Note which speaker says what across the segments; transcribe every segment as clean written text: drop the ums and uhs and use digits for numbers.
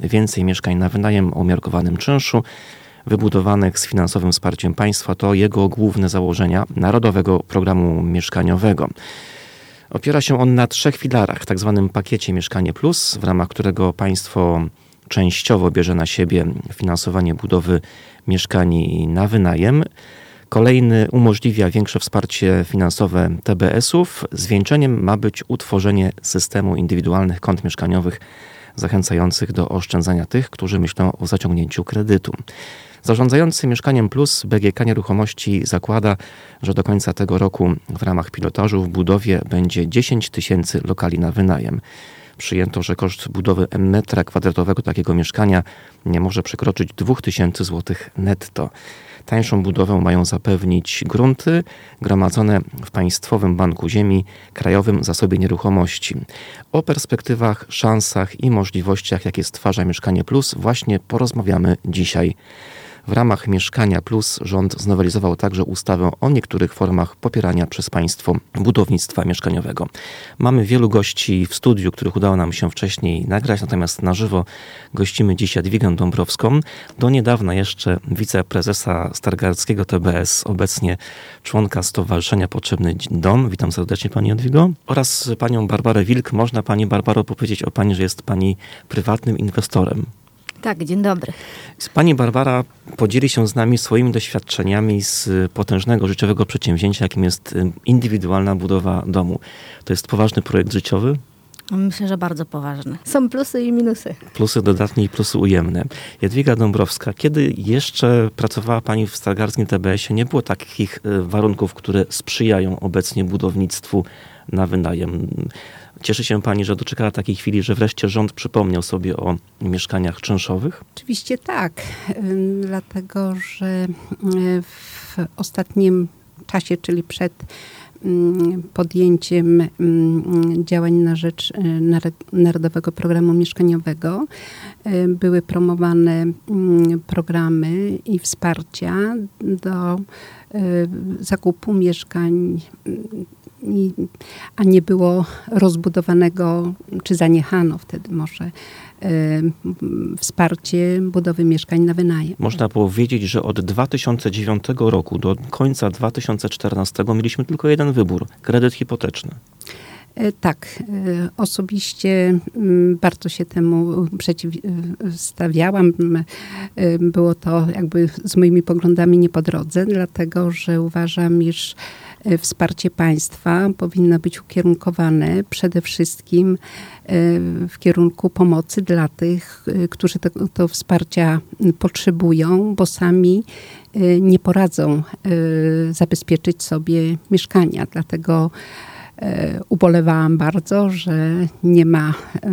Speaker 1: więcej mieszkań na wynajem o umiarkowanym czynszu, wybudowanych z finansowym wsparciem państwa. To jego główne założenia Narodowego Programu Mieszkaniowego. Opiera się on na 3 filarach, tak zwanym pakiecie Mieszkanie Plus, w ramach którego państwo częściowo bierze na siebie finansowanie budowy mieszkań na wynajem. Kolejny umożliwia większe wsparcie finansowe TBS-ów. Zwieńczeniem ma być utworzenie systemu indywidualnych kont mieszkaniowych zachęcających do oszczędzania tych, którzy myślą o zaciągnięciu kredytu. Zarządzający Mieszkaniem Plus BGK Nieruchomości zakłada, że do końca tego roku w ramach pilotażu w budowie będzie 10 000 lokali na wynajem. Przyjęto, że koszt budowy metra kwadratowego takiego mieszkania nie może przekroczyć 2000 zł netto. Tańszą budowę mają zapewnić grunty gromadzone w Państwowym Banku Ziemi, Krajowym Zasobie Nieruchomości. O perspektywach, szansach i możliwościach, jakie stwarza Mieszkanie Plus, właśnie porozmawiamy dzisiaj. W ramach Mieszkania Plus rząd znowelizował także ustawę o niektórych formach popierania przez państwo budownictwa mieszkaniowego. Mamy wielu gości w studiu, których udało nam się wcześniej nagrać, natomiast na żywo gościmy dziś Jadwigę Dąbrowską, do niedawna jeszcze wiceprezesa Stargardzkiego TBS, obecnie członka Stowarzyszenia Potrzebny Dom. Witam serdecznie Pani Jadwigo. Oraz Panią Barbarę Wilk. Można Pani Barbaro powiedzieć o Pani, że jest Pani prywatnym inwestorem.
Speaker 2: Tak, dzień dobry.
Speaker 1: Pani Barbara podzieli się z nami swoimi doświadczeniami z potężnego życiowego przedsięwzięcia, jakim jest indywidualna budowa domu. To jest poważny projekt życiowy?
Speaker 2: Myślę, że bardzo poważny. Są plusy i minusy.
Speaker 1: Plusy dodatnie i plusy ujemne. Jadwiga Dąbrowska, kiedy jeszcze pracowała Pani w Stargardzkim TBS-ie, nie było takich warunków, które sprzyjają obecnie budownictwu na wynajem. Cieszy się Pani, że doczekała takiej chwili, że wreszcie rząd przypomniał sobie o mieszkaniach czynszowych?
Speaker 3: Oczywiście tak, dlatego że w ostatnim czasie, czyli przed podjęciem działań na rzecz Narodowego Programu Mieszkaniowego były promowane programy i wsparcia do zakupu mieszkań, a nie było rozbudowanego, czy zaniechano wtedy może wsparcie budowy mieszkań na wynajem.
Speaker 1: Można powiedzieć, że od 2009 roku do końca 2014 mieliśmy tylko jeden wybór: kredyt hipoteczny.
Speaker 3: Tak, osobiście bardzo się temu przeciwstawiałam. Było to jakby z moimi poglądami nie po drodze, dlatego że uważam, iż wsparcie państwa powinno być ukierunkowane przede wszystkim w kierunku pomocy dla tych, którzy to wsparcia potrzebują, bo sami nie poradzą zabezpieczyć sobie mieszkania. Dlatego ubolewałam bardzo, że nie ma,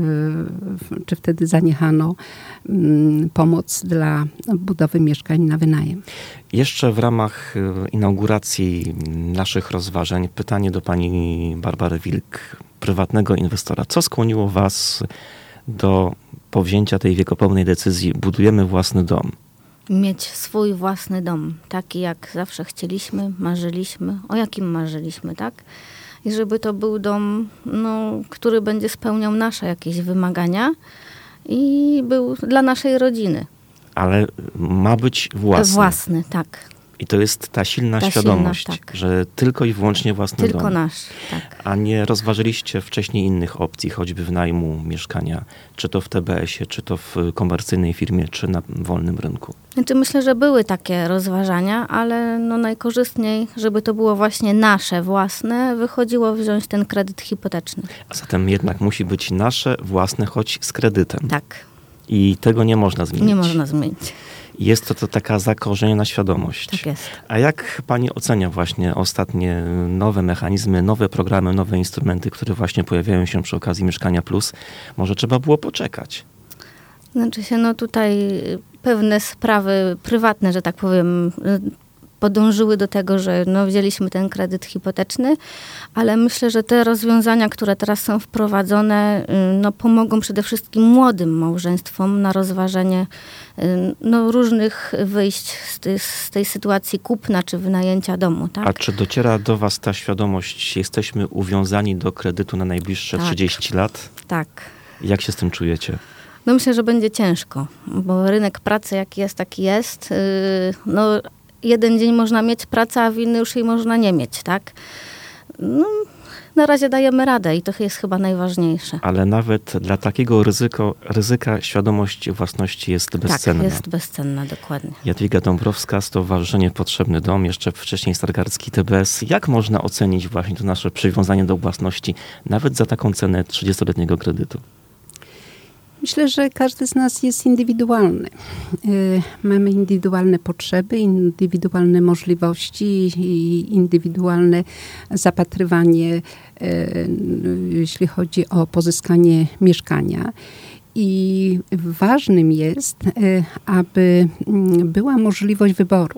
Speaker 3: czy wtedy zaniechano pomoc dla budowy mieszkań na wynajem.
Speaker 1: Jeszcze w ramach inauguracji naszych rozważań pytanie do Pani Barbary Wilk, prywatnego inwestora. Co skłoniło Was do powzięcia tej wiekopomnej decyzji: budujemy własny dom?
Speaker 2: Mieć swój własny dom, taki jak zawsze chcieliśmy, marzyliśmy, o jakim marzyliśmy, tak? I żeby to był dom, który będzie spełniał nasze jakieś wymagania i był dla naszej rodziny.
Speaker 1: Ale ma być własny.
Speaker 2: Własny, tak.
Speaker 1: I to jest ta silna świadomość,
Speaker 2: tak.
Speaker 1: że tylko i wyłącznie własny dom.
Speaker 2: Tylko nasz, tak.
Speaker 1: A nie rozważyliście wcześniej innych opcji, choćby wynajmu mieszkania, czy to w TBS-ie, czy to w komercyjnej firmie, czy na wolnym rynku?
Speaker 2: Znaczy myślę, że były takie rozważania, ale najkorzystniej, żeby to było właśnie nasze, własne, wychodziło wziąć ten kredyt hipoteczny.
Speaker 1: A zatem jednak musi być nasze, własne, choć z kredytem.
Speaker 2: Tak.
Speaker 1: I tego nie można zmienić.
Speaker 2: Nie można zmienić.
Speaker 1: Jest to taka zakorzeniona świadomość.
Speaker 2: Tak jest.
Speaker 1: A jak Pani ocenia właśnie ostatnie nowe mechanizmy, nowe programy, nowe instrumenty, które właśnie pojawiają się przy okazji Mieszkania Plus? Może trzeba było poczekać?
Speaker 2: Znaczy się, tutaj pewne sprawy prywatne, że tak powiem, podążyły do tego, że wzięliśmy ten kredyt hipoteczny, ale myślę, że te rozwiązania, które teraz są wprowadzone, pomogą przede wszystkim młodym małżeństwom na rozważenie różnych wyjść z tej sytuacji kupna czy wynajęcia domu. Tak?
Speaker 1: A czy dociera do Was ta świadomość, jesteśmy uwiązani do kredytu na najbliższe 30 lat?
Speaker 2: Tak.
Speaker 1: Jak się z tym czujecie?
Speaker 2: No myślę, że będzie ciężko, bo rynek pracy jaki jest, taki jest. No, jeden dzień można mieć pracę, a w inny już jej można nie mieć, tak? No, na razie dajemy radę i to jest chyba najważniejsze.
Speaker 1: Ale nawet dla takiego ryzyka świadomość własności jest bezcenna.
Speaker 2: Tak, jest bezcenna, dokładnie.
Speaker 1: Jadwiga Dąbrowska, Stowarzyszenie Potrzebny Dom, jeszcze wcześniej Stargardzki TBS. Jak można ocenić właśnie to nasze przywiązanie do własności, nawet za taką cenę 30-letniego kredytu?
Speaker 3: Myślę, że każdy z nas jest indywidualny. Mamy indywidualne potrzeby, indywidualne możliwości i indywidualne zapatrywanie, jeśli chodzi o pozyskanie mieszkania. I ważnym jest, aby była możliwość wyboru.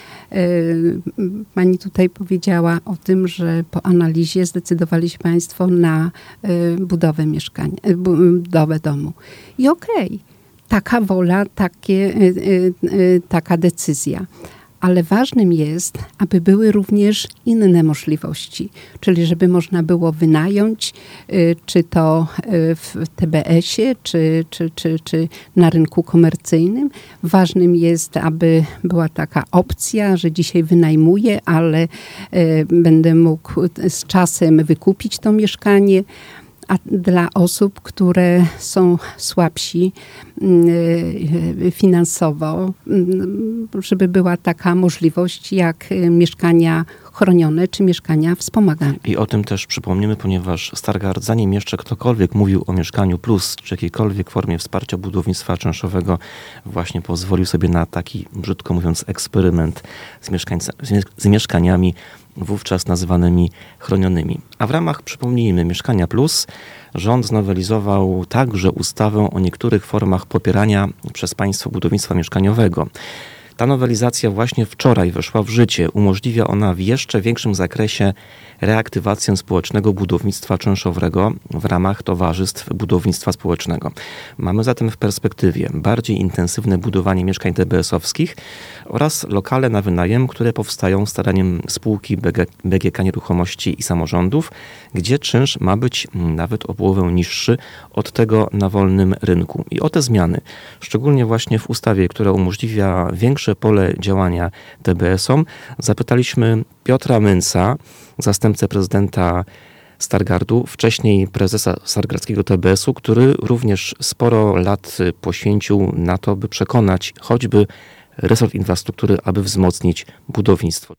Speaker 3: Pani tutaj powiedziała o tym, że po analizie zdecydowaliście Państwo na budowę mieszkania, budowę domu. I okej, taka wola, taka decyzja. Ale ważnym jest, aby były również inne możliwości, czyli żeby można było wynająć, czy to w TBS-ie, czy na rynku komercyjnym. Ważnym jest, aby była taka opcja, że dzisiaj wynajmuję, ale będę mógł z czasem wykupić to mieszkanie. A dla osób, które są słabsi finansowo, żeby była taka możliwość jak mieszkania chronione czy mieszkania wspomagane.
Speaker 1: I o tym też przypomnimy, ponieważ Stargard, zanim jeszcze ktokolwiek mówił o Mieszkaniu Plus, czy jakiejkolwiek formie wsparcia budownictwa czynszowego, właśnie pozwolił sobie na taki, brzydko mówiąc, eksperyment z mieszkaniami wówczas nazywanymi chronionymi. A w ramach, przypomnijmy, Mieszkania Plus rząd znowelizował także ustawę o niektórych formach popierania przez państwo budownictwa mieszkaniowego. Ta nowelizacja właśnie wczoraj weszła w życie. Umożliwia ona w jeszcze większym zakresie reaktywację społecznego budownictwa czynszowego w ramach towarzystw budownictwa społecznego. Mamy zatem w perspektywie bardziej intensywne budowanie mieszkań TBS-owskich oraz lokale na wynajem, które powstają staraniem spółki BGK Nieruchomości i Samorządów, gdzie czynsz ma być nawet o połowę niższy od tego na wolnym rynku. I o te zmiany, szczególnie właśnie w ustawie, która umożliwia większe pole działania TBS-om, zapytaliśmy Piotra Męca, zastępcę prezydenta Stargardu, wcześniej prezesa Stargardzkiego TBS-u, który również sporo lat poświęcił na to, by przekonać choćby resort infrastruktury, aby wzmocnić budownictwo.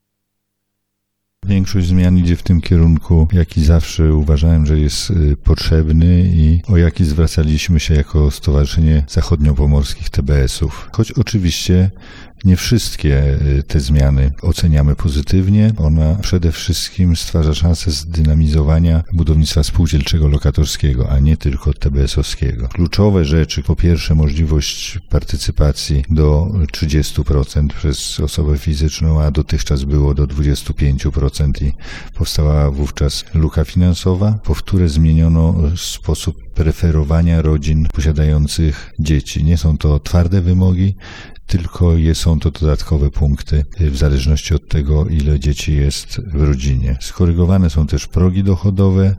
Speaker 4: Większość zmian idzie w tym kierunku, jaki zawsze uważałem, że jest potrzebny i o jaki zwracaliśmy się jako Stowarzyszenie Zachodniopomorskich TBS-ów. Choć oczywiście nie wszystkie te zmiany oceniamy pozytywnie. Ona przede wszystkim stwarza szansę zdynamizowania budownictwa spółdzielczego lokatorskiego, a nie tylko TBS-owskiego. Kluczowe rzeczy, po pierwsze możliwość partycypacji do 30% przez osobę fizyczną, a dotychczas było do 25% i powstała wówczas luka finansowa. Po wtóre zmieniono sposób preferowania rodzin posiadających dzieci. Nie są to twarde wymogi, tylko są to dodatkowe punkty w zależności od tego, ile dzieci jest w rodzinie. Skorygowane są też progi dochodowe,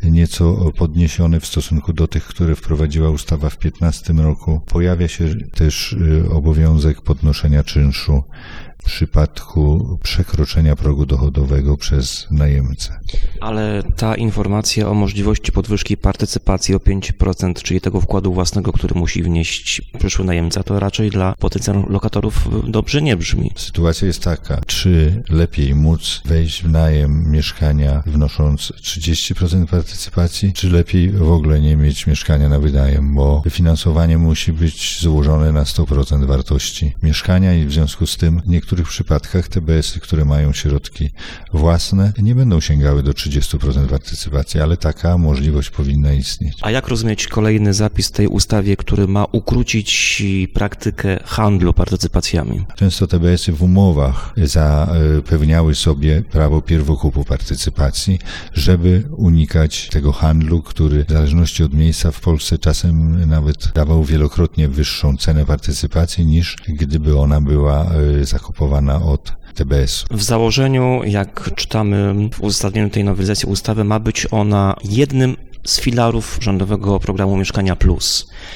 Speaker 4: nieco podniesione w stosunku do tych, które wprowadziła ustawa w 2015 roku. Pojawia się też obowiązek podnoszenia czynszu w przypadku przekroczenia progu dochodowego przez najemcę.
Speaker 1: Ale ta informacja o możliwości podwyżki partycypacji o 5%, czyli tego wkładu własnego, który musi wnieść przyszły najemca, to raczej dla potencjalnych lokatorów dobrze nie brzmi.
Speaker 4: Sytuacja jest taka, czy lepiej móc wejść w najem mieszkania wnosząc 30% partycypacji, czy lepiej w ogóle nie mieć mieszkania na wynajem, bo finansowanie musi być złożone na 100% wartości mieszkania i w związku z tym w niektórych przypadkach TBS-y, które mają środki własne, nie będą sięgały do 30% partycypacji, ale taka możliwość powinna istnieć.
Speaker 1: A jak rozumieć kolejny zapis w tej ustawie, który ma ukrócić praktykę handlu partycypacjami?
Speaker 4: Często TBS-y w umowach zapewniały sobie prawo pierwokupu partycypacji, żeby unikać tego handlu, który w zależności od miejsca w Polsce czasem nawet dawał wielokrotnie wyższą cenę partycypacji niż gdyby ona była zakupowana od TBS.
Speaker 1: W założeniu, jak czytamy w uzasadnieniu tej nowelizacji ustawy, ma być ona jednym z filarów rządowego programu Mieszkania Plus.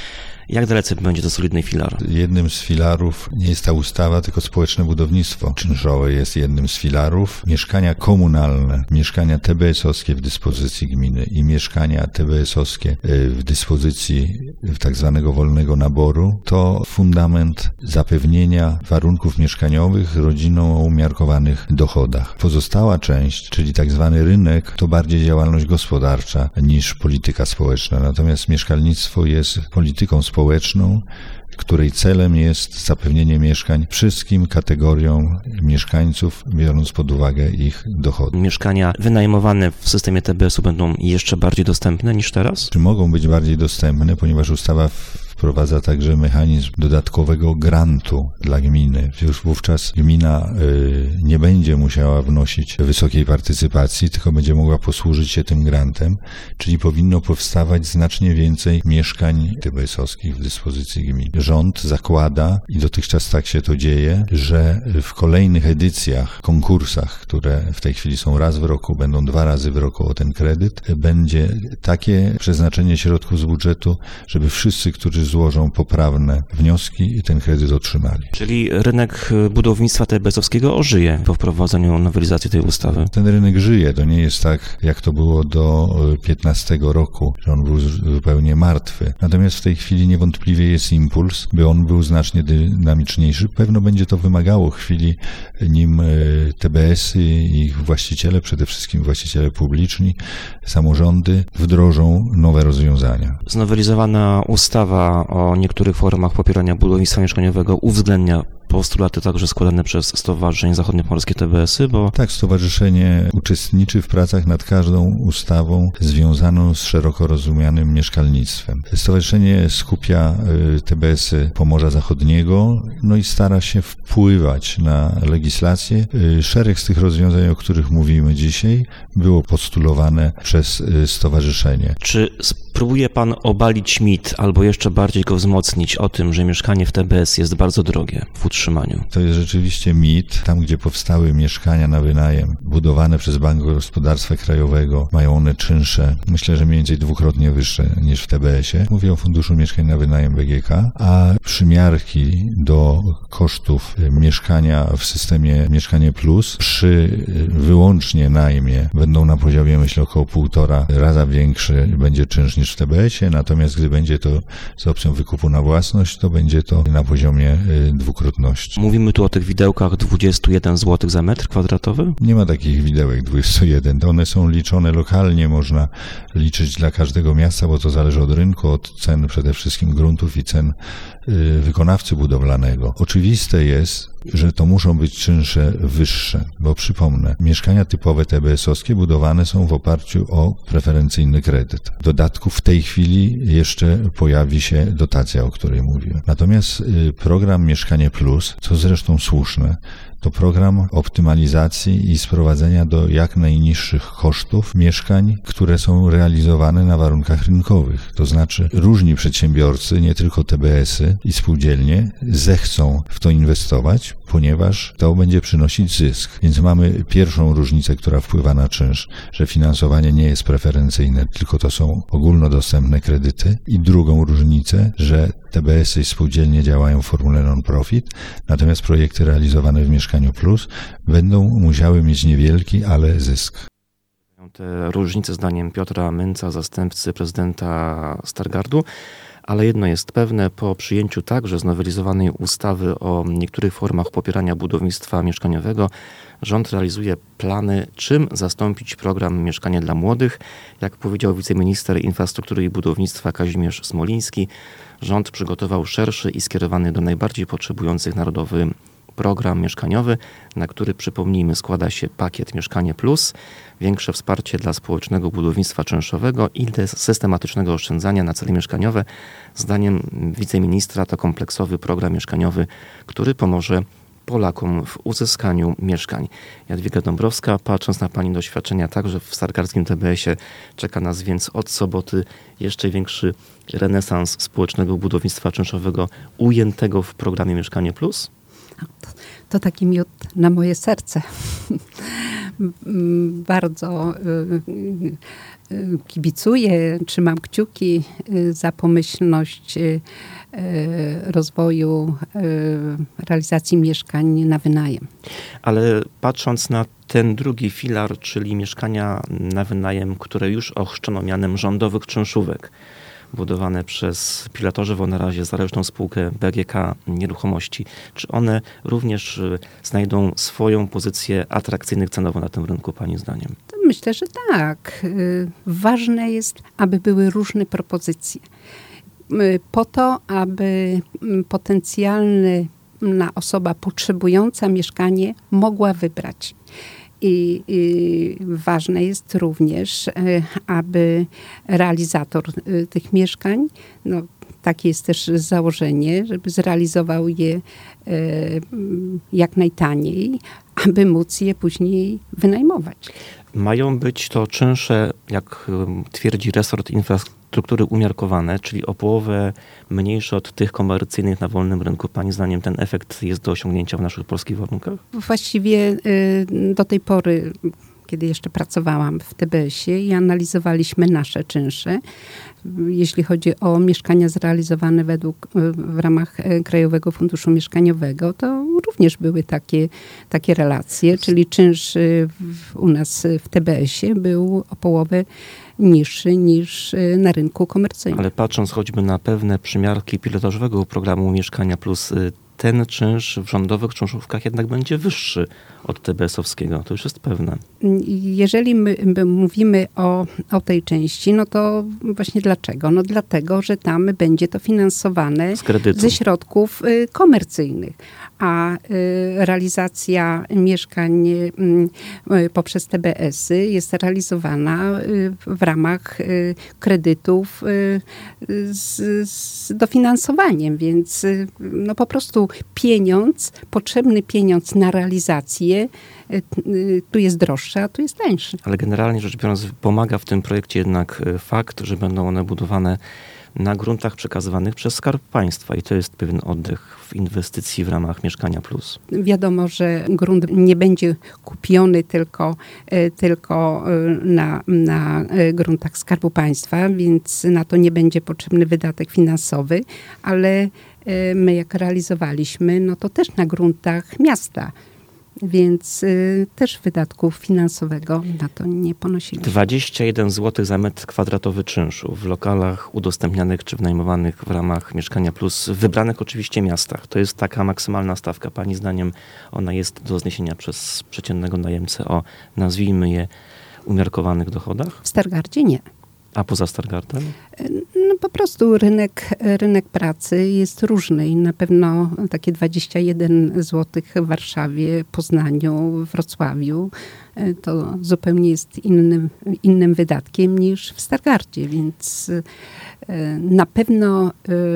Speaker 1: Jak dalece będzie to solidny filar?
Speaker 4: Jednym z filarów nie jest ta ustawa, tylko społeczne budownictwo czynszowe jest jednym z filarów. Mieszkania komunalne, mieszkania TBS-owskie w dyspozycji gminy i mieszkania TBS-owskie w dyspozycji tak zwanego wolnego naboru to fundament zapewnienia warunków mieszkaniowych rodzinom o umiarkowanych dochodach. Pozostała część, czyli tak zwany rynek, to bardziej działalność gospodarcza niż polityka społeczna. Natomiast mieszkalnictwo jest polityką społeczną, której celem jest zapewnienie mieszkań wszystkim kategoriom mieszkańców, biorąc pod uwagę ich dochody.
Speaker 1: Mieszkania wynajmowane w systemie TBS-u będą jeszcze bardziej dostępne niż teraz?
Speaker 4: Czy mogą być bardziej dostępne, ponieważ ustawa wprowadza także mechanizm dodatkowego grantu dla gminy. Już wówczas gmina nie będzie musiała wnosić wysokiej partycypacji, tylko będzie mogła posłużyć się tym grantem, czyli powinno powstawać znacznie więcej mieszkań TBS-owskich w dyspozycji gminy. Rząd zakłada, i dotychczas tak się to dzieje, że w kolejnych edycjach, konkursach, które w tej chwili są raz w roku, będą 2 razy w roku o ten kredyt, będzie takie przeznaczenie środków z budżetu, żeby wszyscy, którzy złożą poprawne wnioski i ten kredyt otrzymali.
Speaker 1: Czyli rynek budownictwa TBS-owskiego ożyje po wprowadzeniu nowelizacji tej ustawy?
Speaker 4: Ten rynek żyje. To nie jest tak, jak to było do 2015 roku, że on był zupełnie martwy. Natomiast w tej chwili niewątpliwie jest impuls, by on był znacznie dynamiczniejszy. Pewno będzie to wymagało chwili, nim TBS-y i ich właściciele, przede wszystkim właściciele publiczni, samorządy wdrożą nowe rozwiązania.
Speaker 1: Znowelizowana ustawa o niektórych formach popierania budownictwa mieszkaniowego uwzględnia postulaty także składane przez Stowarzyszenie Zachodniopomorskie TBS-y, bo...
Speaker 4: Tak, stowarzyszenie uczestniczy w pracach nad każdą ustawą związaną z szeroko rozumianym mieszkalnictwem. Stowarzyszenie skupia TBS-y Pomorza Zachodniego, no i stara się wpływać na legislację. Szereg z tych rozwiązań, o których mówimy dzisiaj, było postulowane przez stowarzyszenie.
Speaker 1: Czy spróbuje pan obalić mit, albo jeszcze bardziej go wzmocnić o tym, że mieszkanie w TBS jest bardzo drogie w utrzymaniu?
Speaker 4: To jest rzeczywiście mit. Tam, gdzie powstały mieszkania na wynajem budowane przez Bank Gospodarstwa Krajowego, mają one czynsze, myślę, że mniej więcej 2-krotnie wyższe niż w TBS-ie. Mówię o Funduszu Mieszkań na Wynajem BGK, a przymiarki do kosztów mieszkania w systemie Mieszkanie Plus przy wyłącznie najmie będą na poziomie, myślę, około 1,5 raza większy będzie czynsz niż w TBS-ie, natomiast gdy będzie to z opcją wykupu na własność, to będzie to na poziomie 2-krotności.
Speaker 1: Mówimy tu o tych widełkach 21 zł za metr kwadratowy?
Speaker 4: Nie ma takich widełek 21. One są liczone lokalnie, można liczyć dla każdego miasta, bo to zależy od rynku, od cen przede wszystkim gruntów i cen wykonawcy budowlanego. Oczywiste jest, że to muszą być czynsze wyższe, bo przypomnę, mieszkania typowe TBS-owskie budowane są w oparciu o preferencyjny kredyt. W dodatku w tej chwili jeszcze pojawi się dotacja, o której mówiłem. Natomiast program Mieszkanie Plus, co zresztą słuszne, to program optymalizacji i sprowadzenia do jak najniższych kosztów mieszkań, które są realizowane na warunkach rynkowych. To znaczy różni przedsiębiorcy, nie tylko TBS-y i spółdzielnie, zechcą w to inwestować, ponieważ to będzie przynosić zysk. Więc mamy pierwszą różnicę, która wpływa na czynsz, że finansowanie nie jest preferencyjne, tylko to są ogólnodostępne kredyty. I drugą różnicę, że TBS-y i spółdzielnie działają w formule non-profit, natomiast projekty realizowane w Mieszkaniu Plus będą musiały mieć niewielki, ale zysk.
Speaker 1: Te różnice zdaniem Piotra Męca, zastępcy prezydenta Stargardu, ale jedno jest pewne, po przyjęciu także znowelizowanej ustawy o niektórych formach popierania budownictwa mieszkaniowego, rząd realizuje plany, czym zastąpić program Mieszkanie dla Młodych. Jak powiedział wiceminister infrastruktury i budownictwa Kazimierz Smoliński, rząd przygotował szerszy i skierowany do najbardziej potrzebujących narodowy program mieszkaniowy, na który, przypomnijmy, składa się pakiet Mieszkanie Plus, większe wsparcie dla społecznego budownictwa czynszowego i systematycznego oszczędzania na cele mieszkaniowe. Zdaniem wiceministra to kompleksowy program mieszkaniowy, który pomoże Polakom w uzyskaniu mieszkań. Jadwiga Dąbrowska, patrząc na pani doświadczenia także w stargardzkim TBS-ie, czeka nas więc od soboty jeszcze większy renesans społecznego budownictwa czynszowego ujętego w programie Mieszkanie Plus?
Speaker 3: To taki miód na moje serce. Bardzo kibicuję, trzymam kciuki za pomyślność rozwoju realizacji mieszkań na wynajem.
Speaker 1: Ale patrząc na ten drugi filar, czyli mieszkania na wynajem, które już ochrzczono mianem rządowych czynszówek, budowane przez Pilatorzewą na razie zależną spółkę BGK Nieruchomości, czy one również znajdą swoją pozycję atrakcyjnych cenowo na tym rynku, pani zdaniem?
Speaker 3: Myślę, że tak. Ważne jest, aby były różne propozycje. Po to, aby potencjalna osoba potrzebująca mieszkanie mogła wybrać. I ważne jest również, aby realizator tych mieszkań, no, takie jest też założenie, żeby zrealizował je jak najtaniej, aby móc je później wynajmować.
Speaker 1: Mają być to czynsze, jak twierdzi resort infrastruktury, umiarkowane, czyli o połowę mniejsze od tych komercyjnych na wolnym rynku. Pani zdaniem ten efekt jest do osiągnięcia w naszych polskich warunkach?
Speaker 3: Właściwie do tej pory, kiedy jeszcze pracowałam w TBS-ie i analizowaliśmy nasze czynsze, jeśli chodzi o mieszkania zrealizowane w ramach Krajowego Funduszu Mieszkaniowego, to również były takie relacje, czyli czynsz u nas w TBS-ie był o połowę niższy niż na rynku komercyjnym.
Speaker 1: Ale patrząc choćby na pewne przymiarki pilotażowego programu Mieszkania Plus, ten czynsz w rządowych czynszówkach jednak będzie wyższy od TBS-owskiego. To już jest pewne.
Speaker 3: Jeżeli my mówimy o tej części, no to właśnie dlaczego? No dlatego, że tam będzie to finansowane ze środków komercyjnych, a realizacja mieszkań poprzez TBS-y jest realizowana w ramach kredytów z dofinansowaniem, więc no po prostu potrzebny pieniądz na realizację tu jest droższy, a tu jest tańszy.
Speaker 1: Ale generalnie rzecz biorąc pomaga w tym projekcie jednak fakt, że będą one budowane na gruntach przekazywanych przez Skarb Państwa i to jest pewien oddech w inwestycji w ramach Mieszkania Plus.
Speaker 3: Wiadomo, że grunt nie będzie kupiony tylko na gruntach Skarbu Państwa, więc na to nie będzie potrzebny wydatek finansowy, ale my jak realizowaliśmy, no to też na gruntach miasta. Więc też wydatków finansowego na to nie ponosiliśmy. 21
Speaker 1: zł za metr kwadratowy czynszu w lokalach udostępnianych czy wynajmowanych w ramach Mieszkania Plus, w wybranych oczywiście miastach. To jest taka maksymalna stawka. Pani zdaniem ona jest do zniesienia przez przeciętnego najemcę o, nazwijmy je, umiarkowanych dochodach?
Speaker 3: W Stargardzie nie.
Speaker 1: A poza Stargardem?
Speaker 3: No po prostu rynek pracy jest różny i na pewno takie 21 zł w Warszawie, Poznaniu, Wrocławiu to zupełnie jest innym wydatkiem niż w Stargardzie, więc na pewno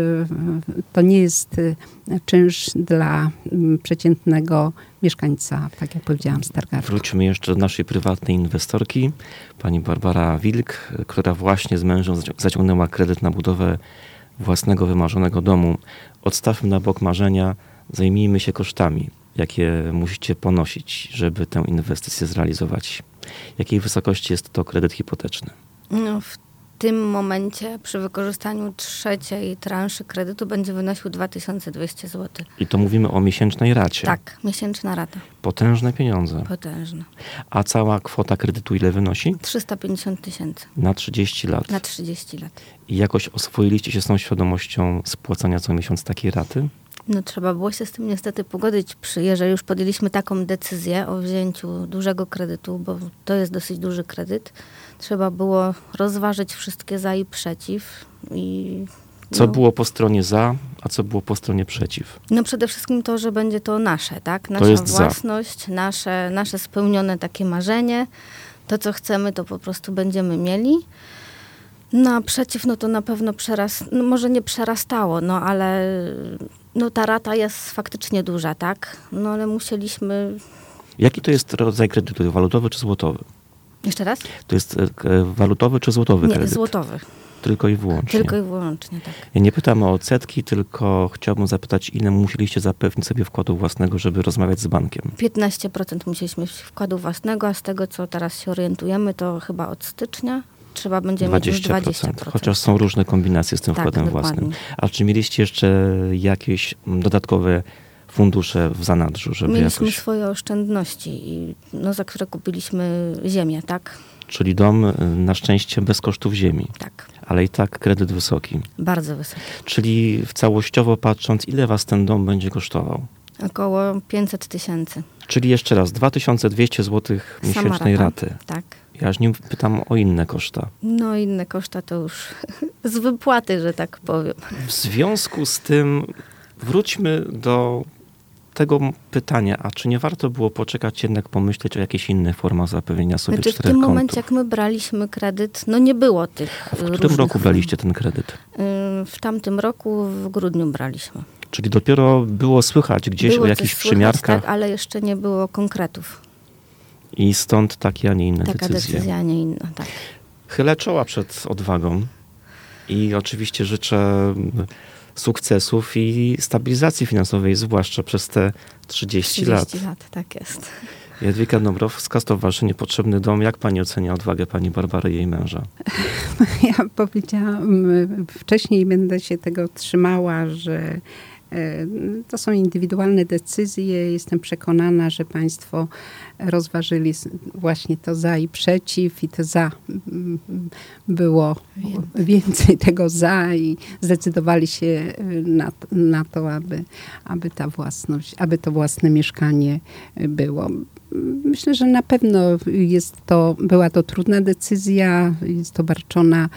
Speaker 3: to nie jest czynsz dla przeciętnego mieszkańca, tak jak powiedziałam, Stargardu.
Speaker 1: Wróćmy jeszcze do naszej prywatnej inwestorki, pani Barbara Wilk, która właśnie z mężem zaciągnęła kredyt na budowę własnego wymarzonego domu. Odstawmy na bok marzenia, zajmijmy się kosztami, jakie musicie ponosić, żeby tę inwestycję zrealizować. Jakiej wysokości jest to kredyt hipoteczny?
Speaker 2: No, w tym momencie przy wykorzystaniu trzeciej transzy kredytu będzie wynosił 2200 zł.
Speaker 1: I to mówimy o miesięcznej racie?
Speaker 2: Tak, miesięczna rata.
Speaker 1: Potężne pieniądze.
Speaker 2: Potężne.
Speaker 1: A cała kwota kredytu ile wynosi?
Speaker 2: 350 000.
Speaker 1: Na 30 lat.
Speaker 2: Na 30 lat.
Speaker 1: I jakoś oswoiliście się z tą świadomością spłacania co miesiąc takiej raty?
Speaker 2: No trzeba było się z tym niestety pogodzić, jeżeli już podjęliśmy taką decyzję o wzięciu dużego kredytu, bo to jest dosyć duży kredyt. Trzeba było rozważyć wszystkie za i przeciw.
Speaker 1: Co było po stronie za, a co było po stronie przeciw?
Speaker 2: No przede wszystkim to, że będzie to nasze, tak? Nasza własność, nasze spełnione takie marzenie. To, co chcemy, to po prostu będziemy mieli. No a przeciw, no to na pewno może nie przerastało, no ale no ta rata jest faktycznie duża, tak? No ale musieliśmy...
Speaker 1: Jaki to jest rodzaj kredytu? Walutowy czy złotowy?
Speaker 2: Jeszcze raz?
Speaker 1: To jest walutowy czy złotowy kredyt?
Speaker 2: Nie, złotowy.
Speaker 1: Tylko i wyłącznie?
Speaker 2: Tylko i wyłącznie, tak.
Speaker 1: Ja nie pytam o odsetki, tylko chciałbym zapytać, ile musieliście zapewnić sobie wkładu własnego, żeby rozmawiać z bankiem?
Speaker 2: 15% musieliśmy wkładu własnego, a z tego, co teraz się orientujemy, to chyba od stycznia trzeba będzie mieć już 20%.
Speaker 1: Chociaż są różne kombinacje z tym wkładem
Speaker 2: dokładnie.
Speaker 1: własnym. A czy mieliście jeszcze jakieś dodatkowe fundusze w zanadrzu, żeby
Speaker 2: Mieliśmy
Speaker 1: jakoś...
Speaker 2: swoje oszczędności, za które kupiliśmy ziemię, tak?
Speaker 1: Czyli dom na szczęście bez kosztów ziemi,
Speaker 2: Tak,
Speaker 1: ale i tak kredyt wysoki.
Speaker 2: bardzo wysoki.
Speaker 1: Czyli całościowo patrząc, ile was ten dom będzie kosztował?
Speaker 2: Około 500 000.
Speaker 1: Czyli jeszcze raz, 2200 zł miesięcznej raty.
Speaker 2: Tak.
Speaker 1: Ja już nie pytam o inne koszta.
Speaker 2: No inne koszta to już z wypłaty, że tak powiem.
Speaker 1: W związku z tym wróćmy do tego pytania, a czy nie warto było poczekać, jednak pomyśleć o jakichś innych formach zapewnienia sobie
Speaker 2: Znaczy w
Speaker 1: 4
Speaker 2: tym
Speaker 1: kontów?
Speaker 2: momencie, jak my braliśmy kredyt, nie było tych
Speaker 1: A w którym
Speaker 2: różnych
Speaker 1: roku
Speaker 2: form.
Speaker 1: braliście ten kredyt?
Speaker 2: W tamtym roku w grudniu braliśmy.
Speaker 1: Czyli dopiero było słychać gdzieś
Speaker 2: Było
Speaker 1: o
Speaker 2: coś
Speaker 1: jakichś
Speaker 2: słychać,
Speaker 1: przymiarkach
Speaker 2: tak, ale jeszcze nie było konkretów.
Speaker 1: i stąd takie, a nie inne
Speaker 2: Taka
Speaker 1: decyzje.
Speaker 2: decyzja, a nie inna, tak.
Speaker 1: Chylę czoła przed odwagą i oczywiście życzę sukcesów i stabilizacji finansowej, zwłaszcza przez te 30 lat.
Speaker 2: 30 lat, tak jest.
Speaker 1: Jadwiga Dąbrowska, Stowarzyszenie Potrzebny Dom. Jak pani ocenia odwagę pani Barbary i jej męża?
Speaker 3: Ja powiedziałam wcześniej, będę się tego trzymała, że to są indywidualne decyzje. Jestem przekonana, że państwo rozważyli właśnie to za i przeciw i to za było więcej tego za i zdecydowali się na to, aby ta własność, aby to własne mieszkanie było. Myślę, że na pewno była to trudna decyzja, jest obarczona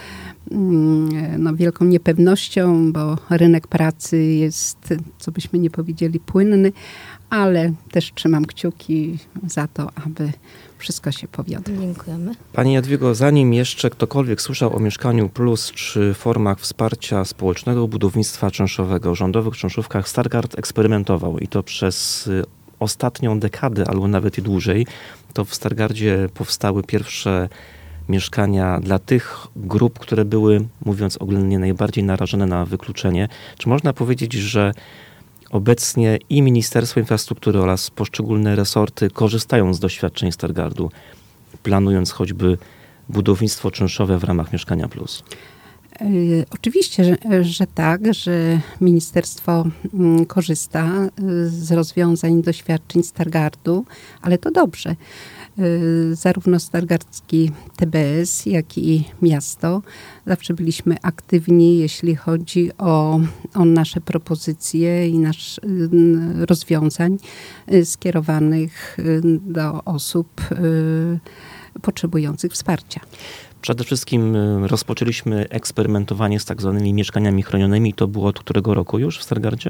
Speaker 3: wielką niepewnością, bo rynek pracy jest, co byśmy nie powiedzieli, płynny, ale też trzymam kciuki za to, aby wszystko się powiodło.
Speaker 2: Dziękujemy.
Speaker 1: Pani Jadwigo, zanim jeszcze ktokolwiek słyszał o Mieszkaniu Plus czy formach wsparcia społecznego budownictwa czynszowego, rządowych czynszówkach, Stargard eksperymentował i to przez ostatnią dekadę, albo nawet i dłużej. To w Stargardzie powstały pierwsze mieszkania dla tych grup, które były, mówiąc oględnie, najbardziej narażone na wykluczenie. Czy można powiedzieć, że obecnie i Ministerstwo Infrastruktury oraz poszczególne resorty korzystają z doświadczeń Stargardu, planując choćby budownictwo czynszowe w ramach Mieszkania Plus?
Speaker 3: Oczywiście, że tak, że ministerstwo korzysta z rozwiązań, doświadczeń Stargardu, ale to dobrze. Zarówno stargardzki TBS, jak i miasto zawsze byliśmy aktywni, jeśli chodzi o nasze propozycje i rozwiązań skierowanych do osób potrzebujących wsparcia.
Speaker 1: Przede wszystkim rozpoczęliśmy eksperymentowanie z tak zwanymi mieszkaniami chronionymi. To było od którego roku już w Stargardzie?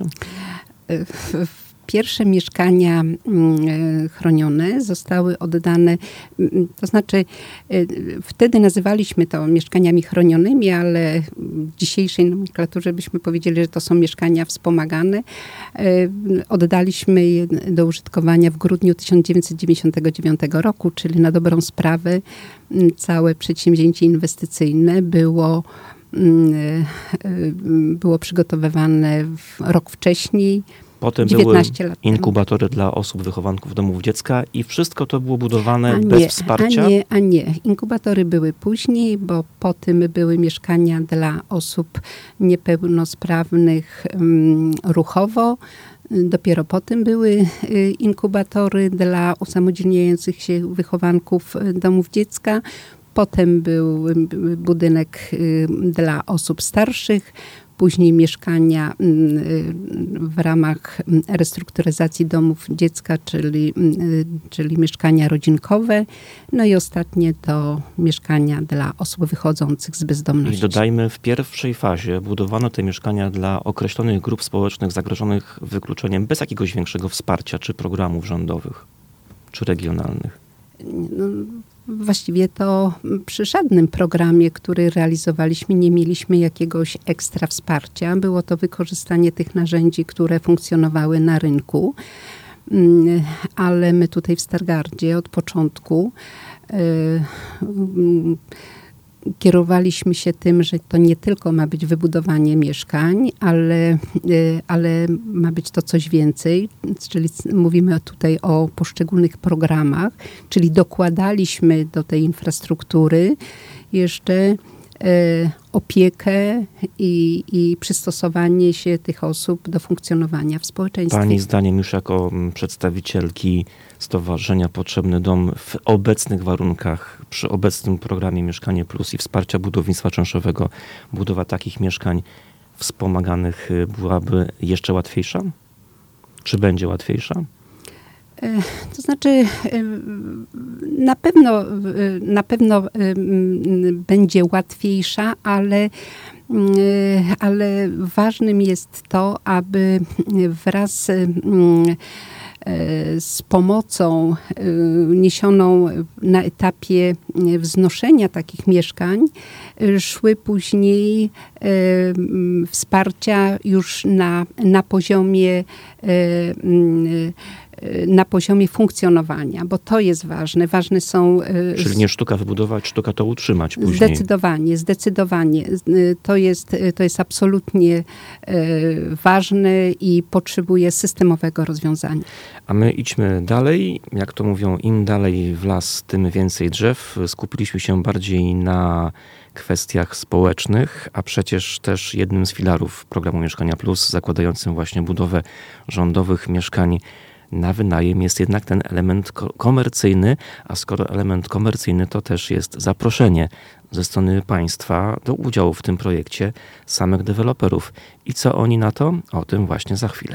Speaker 3: Pierwsze mieszkania chronione zostały oddane, to znaczy wtedy nazywaliśmy to mieszkaniami chronionymi, ale w dzisiejszej nomenklaturze byśmy powiedzieli, że to są mieszkania wspomagane. Oddaliśmy je do użytkowania w grudniu 1999 roku, czyli na dobrą sprawę całe przedsięwzięcie inwestycyjne było przygotowywane rok wcześniej.
Speaker 1: Potem były inkubatory dla osób wychowanków domów dziecka i wszystko to było budowane bez wsparcia?
Speaker 3: A nie. Inkubatory były później, bo po tym były mieszkania dla osób niepełnosprawnych ruchowo. Dopiero potem były inkubatory dla usamodzielniających się wychowanków domów dziecka. Potem był budynek dla osób starszych. Później mieszkania w ramach restrukturyzacji domów dziecka, czyli mieszkania rodzinkowe. No i ostatnie to mieszkania dla osób wychodzących z bezdomności.
Speaker 1: I dodajmy, w pierwszej fazie budowano te mieszkania dla określonych grup społecznych zagrożonych wykluczeniem bez jakiegoś większego wsparcia, czy programów rządowych, czy regionalnych.
Speaker 3: Właściwie to przy żadnym programie, który realizowaliśmy, nie mieliśmy jakiegoś ekstra wsparcia. Było to wykorzystanie tych narzędzi, które funkcjonowały na rynku. Ale my tutaj w Stargardzie od początku kierowaliśmy się tym, że to nie tylko ma być wybudowanie mieszkań, ale ma być to coś więcej, czyli mówimy tutaj o poszczególnych programach, czyli dokładaliśmy do tej infrastruktury jeszcze opiekę i przystosowanie się tych osób do funkcjonowania w społeczeństwie.
Speaker 1: Pani zdaniem już jako przedstawicielki Stowarzyszenia Potrzebny Dom w obecnych warunkach, przy obecnym programie Mieszkanie Plus i wsparcia budownictwa czynszowego, budowa takich mieszkań wspomaganych byłaby jeszcze łatwiejsza? Czy będzie łatwiejsza?
Speaker 3: To znaczy na pewno będzie łatwiejsza, ale ważnym jest to, aby wraz z pomocą niesioną na etapie wznoszenia takich mieszkań szły później wsparcia już na poziomie funkcjonowania, bo to jest ważne. Ważne są...
Speaker 1: Czyli nie sztuka wybudować, sztuka to utrzymać później.
Speaker 3: Zdecydowanie. To jest absolutnie ważne i potrzebuje systemowego rozwiązania.
Speaker 1: A my idźmy dalej. Jak to mówią, im dalej w las, tym więcej drzew. Skupiliśmy się bardziej na kwestiach społecznych, a przecież też jednym z filarów programu Mieszkania Plus, zakładającym właśnie budowę rządowych mieszkań na wynajem, jest jednak ten element komercyjny, a skoro element komercyjny, to też jest zaproszenie ze strony państwa do udziału w tym projekcie samych deweloperów. I co oni na to? O tym właśnie za chwilę.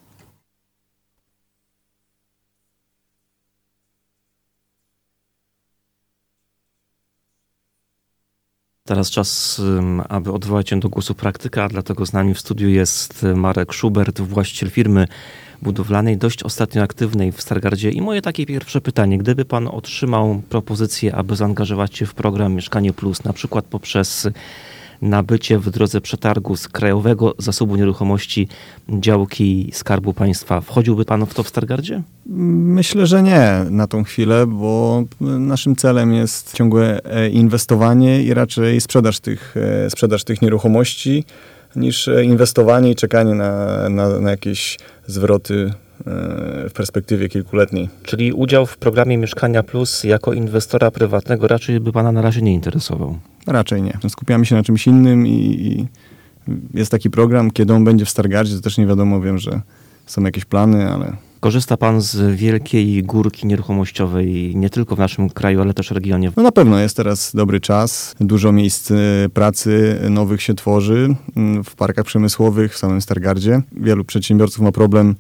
Speaker 1: Teraz czas, aby odwołać się do głosu praktyka, a dlatego z nami w studiu jest Marek Schubert, właściciel firmy budowlanej, dość ostatnio aktywnej w Stargardzie. I moje takie pierwsze pytanie, gdyby pan otrzymał propozycję, aby zaangażować się w program Mieszkanie Plus, na przykład poprzez nabycie w drodze przetargu z Krajowego Zasobu Nieruchomości działki Skarbu Państwa, wchodziłby pan w to w Stargardzie?
Speaker 5: Myślę, że nie na tą chwilę, bo naszym celem jest ciągłe inwestowanie i raczej sprzedaż tych nieruchomości niż inwestowanie i czekanie na jakieś zwroty w perspektywie kilkuletniej.
Speaker 1: Czyli udział w programie Mieszkania Plus jako inwestora prywatnego raczej by pana na razie nie interesował?
Speaker 5: Raczej nie. Skupiamy się na czymś innym i jest taki program, kiedy on będzie w Stargardzie, to też nie wiadomo, wiem, że są jakieś plany, ale...
Speaker 1: Korzysta pan z wielkiej górki nieruchomościowej nie tylko w naszym kraju, ale też regionie?
Speaker 5: No na pewno jest teraz dobry czas. Dużo miejsc pracy nowych się tworzy w parkach przemysłowych, w samym Stargardzie. Wielu przedsiębiorców ma problem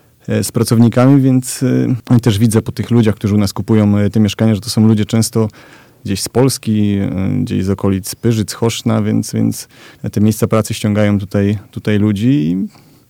Speaker 5: z pracownikami, więc też widzę po tych ludziach, którzy u nas kupują te mieszkania, że to są ludzie często gdzieś z Polski, gdzieś z okolic Pyrzyc, Choszna, więc te miejsca pracy ściągają tutaj ludzi i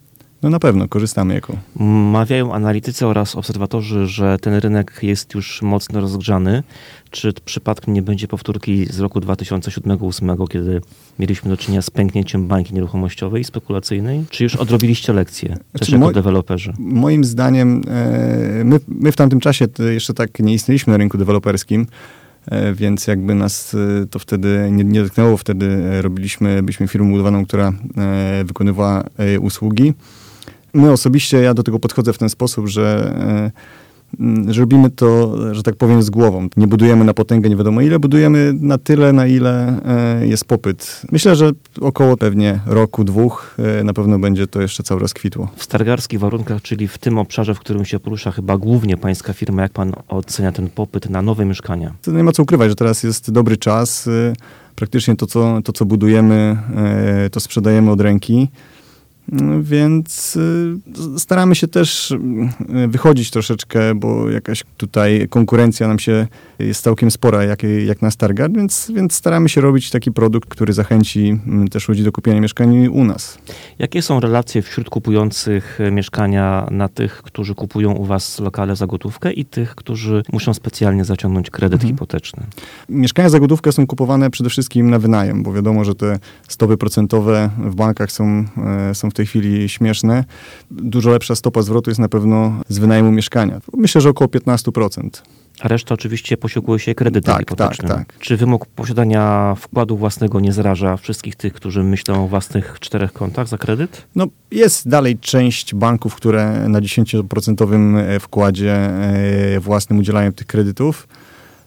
Speaker 5: no na pewno korzystamy jako.
Speaker 1: Mawiają analitycy oraz obserwatorzy, że ten rynek jest już mocno rozgrzany. Czy przypadkiem nie będzie powtórki z roku 2007-2008, kiedy mieliśmy do czynienia z pęknięciem bańki nieruchomościowej, spekulacyjnej? Czy już odrobiliście lekcje, też jako deweloperzy?
Speaker 5: Moim zdaniem, my w tamtym czasie jeszcze tak nie istnieliśmy na rynku deweloperskim, więc jakby nas to wtedy nie dotknęło. Wtedy byliśmy firmą budowaną, która wykonywała usługi. My osobiście, ja do tego podchodzę w ten sposób, że robimy to, że tak powiem, z głową. Nie budujemy na potęgę nie wiadomo ile, budujemy na tyle, na ile jest popyt. Myślę, że około pewnie roku, dwóch na pewno będzie to jeszcze cały raz kwitło.
Speaker 1: W stargardzkich warunkach, czyli w tym obszarze, w którym się porusza chyba głównie pańska firma, jak pan ocenia ten popyt na nowe mieszkania?
Speaker 5: To nie ma co ukrywać, że teraz jest dobry czas. Praktycznie to co budujemy, to sprzedajemy od ręki. Więc staramy się też wychodzić troszeczkę, bo jakaś tutaj konkurencja nam się jest całkiem spora, jak na Stargard, więc staramy się robić taki produkt, który zachęci też ludzi do kupienia mieszkań u nas.
Speaker 1: Jakie są relacje wśród kupujących mieszkania na tych, którzy kupują u was lokale za gotówkę i tych, którzy muszą specjalnie zaciągnąć kredyt hipoteczny?
Speaker 5: Mieszkania za gotówkę są kupowane przede wszystkim na wynajem, bo wiadomo, że te stopy procentowe w bankach są w tej chwili śmieszne. Dużo lepsza stopa zwrotu jest na pewno z wynajmu mieszkania. Myślę, że około 15%.
Speaker 1: A reszta oczywiście posiłkuje się kredytem hipotecznym.
Speaker 5: Tak.
Speaker 1: Czy wymóg posiadania wkładu własnego nie zraża wszystkich tych, którzy myślą o własnych 4 kontach za kredyt?
Speaker 5: No, jest dalej część banków, które na 10% wkładzie własnym udzielają tych kredytów.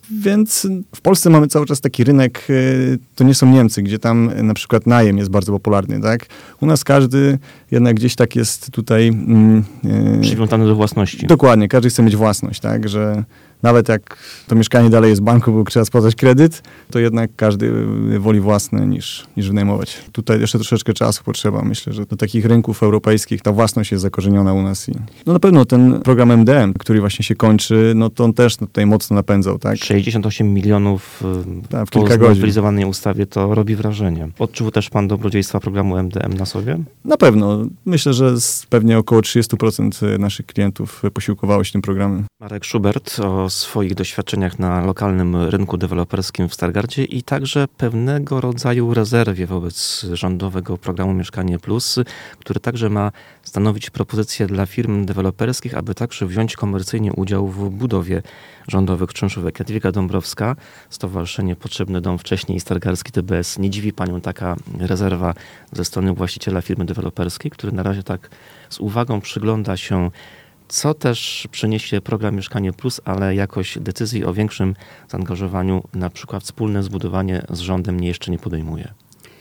Speaker 5: Więc w Polsce mamy cały czas taki rynek, to nie są Niemcy, gdzie tam na przykład najem jest bardzo popularny, tak? U nas każdy jednak gdzieś tak jest tutaj...
Speaker 1: Przywiązany do własności.
Speaker 5: Dokładnie, każdy chce mieć własność, tak? Że nawet jak to mieszkanie dalej jest w banku, bo trzeba spłacać kredyt, to jednak każdy woli własne niż wynajmować. Tutaj jeszcze troszeczkę czasu potrzeba. Myślę, że do takich rynków europejskich ta własność jest zakorzeniona u nas. No na pewno ten program MDM, który właśnie się kończy, no to on też tutaj mocno napędzał, tak?
Speaker 1: 68 milionów
Speaker 5: w kilka godzin.
Speaker 1: znowelizowanej ustawie to robi wrażenie. Odczuł też pan dobrodziejstwa programu MDM na sobie?
Speaker 5: Na pewno. Myślę, że pewnie około 30% naszych klientów posiłkowało się tym programem.
Speaker 1: Marek Schubert o swoich doświadczeniach na lokalnym rynku deweloperskim w Stargardzie i także pewnego rodzaju rezerwie wobec rządowego programu Mieszkanie Plus, który także ma stanowić propozycję dla firm deweloperskich, aby także wziąć komercyjnie udział w budowie rządowych czynszówek. Jadwiga Dąbrowska, Stowarzyszenie Potrzebny Dom, wcześniej Stargardzki TBS. Nie dziwi panią taka rezerwa ze strony właściciela firmy deweloperskiej, który na razie tak z uwagą przygląda się, co też przyniesie program Mieszkanie Plus, ale jakoś decyzji o większym zaangażowaniu, na przykład wspólne zbudowanie z rządem jeszcze nie podejmuje?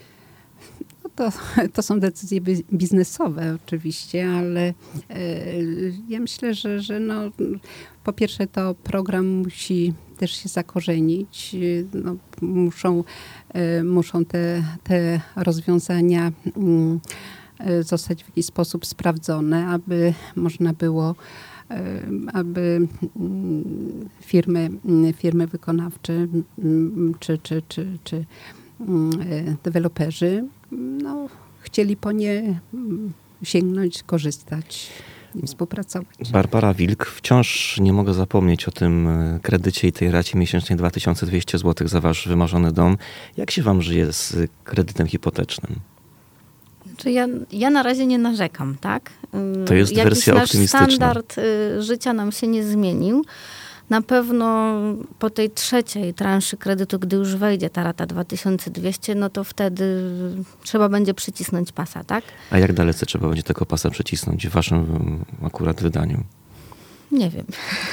Speaker 3: To są decyzje biznesowe oczywiście, ale ja myślę, że no, po pierwsze to program musi też się zakorzenić. No, muszą te rozwiązania zostać w jakiś sposób sprawdzone, aby można było, aby firmy wykonawcze czy deweloperzy no, chcieli po nie sięgnąć, korzystać i współpracować.
Speaker 1: Barbara Wilk, wciąż nie mogę zapomnieć o tym kredycie i tej racie miesięcznej 2200 zł za wasz wymarzony dom. Jak się wam żyje z kredytem hipotecznym?
Speaker 2: Ja na razie nie narzekam, tak?
Speaker 1: To jest wersja optymistyczna.
Speaker 2: Nasz standard życia nam się nie zmienił. Na pewno po tej trzeciej transzy kredytu, gdy już wejdzie ta rata 2200, no to wtedy trzeba będzie przycisnąć pasa, tak?
Speaker 1: A jak dalece trzeba będzie tego pasa przycisnąć w waszym akurat wydaniu?
Speaker 2: Nie wiem.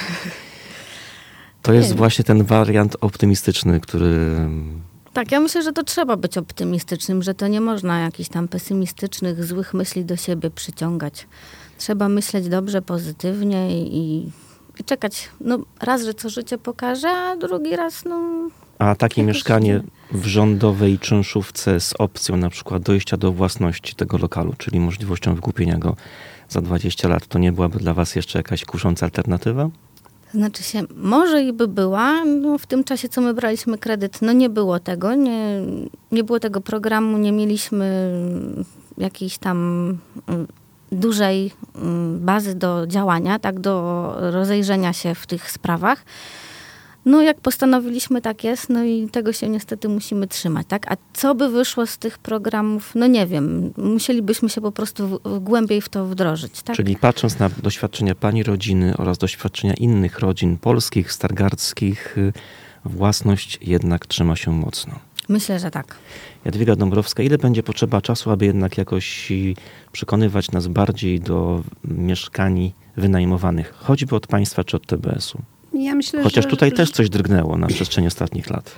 Speaker 1: To jest właśnie ten wariant optymistyczny, który...
Speaker 2: Tak, ja myślę, że to trzeba być optymistycznym, że to nie można jakichś tam pesymistycznych, złych myśli do siebie przyciągać. Trzeba myśleć dobrze, pozytywnie i czekać, no raz, że co życie pokaże, a drugi raz, no...
Speaker 1: A takie mieszkanie w rządowej czynszówce z opcją na przykład dojścia do własności tego lokalu, czyli możliwością wykupienia go za 20 lat, to nie byłaby dla was jeszcze jakaś kusząca alternatywa?
Speaker 2: Znaczy się, może i by była, no w tym czasie, co my braliśmy kredyt, no nie było tego, nie było tego programu, nie mieliśmy jakiejś tam dużej bazy do działania, tak, do rozejrzenia się w tych sprawach. No jak postanowiliśmy, tak jest, no i tego się niestety musimy trzymać, tak? A co by wyszło z tych programów, no nie wiem, musielibyśmy się po prostu głębiej w to wdrożyć, tak?
Speaker 1: Czyli patrząc na doświadczenia pani rodziny oraz doświadczenia innych rodzin polskich, stargardzkich, własność jednak trzyma się mocno.
Speaker 2: Myślę, że tak.
Speaker 1: Jadwiga Dąbrowska, ile będzie potrzeba czasu, aby jednak jakoś przekonywać nas bardziej do mieszkań wynajmowanych, choćby od państwa czy od TBS-u?
Speaker 3: Ja myślę,
Speaker 1: chociaż tutaj też coś drgnęło na przestrzeni ostatnich lat.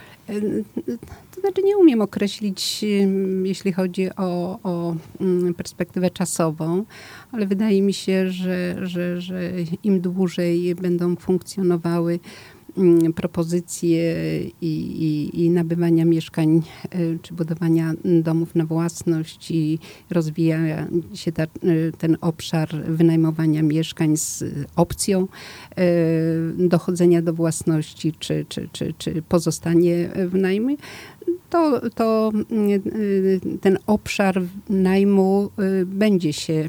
Speaker 3: To znaczy nie umiem określić, jeśli chodzi o perspektywę czasową, ale wydaje mi się, że im dłużej będą funkcjonowały propozycje i nabywania mieszkań, czy budowania domów na własność i rozwija się ten obszar wynajmowania mieszkań z opcją dochodzenia do własności, czy pozostanie w najmie, to ten obszar najmu będzie się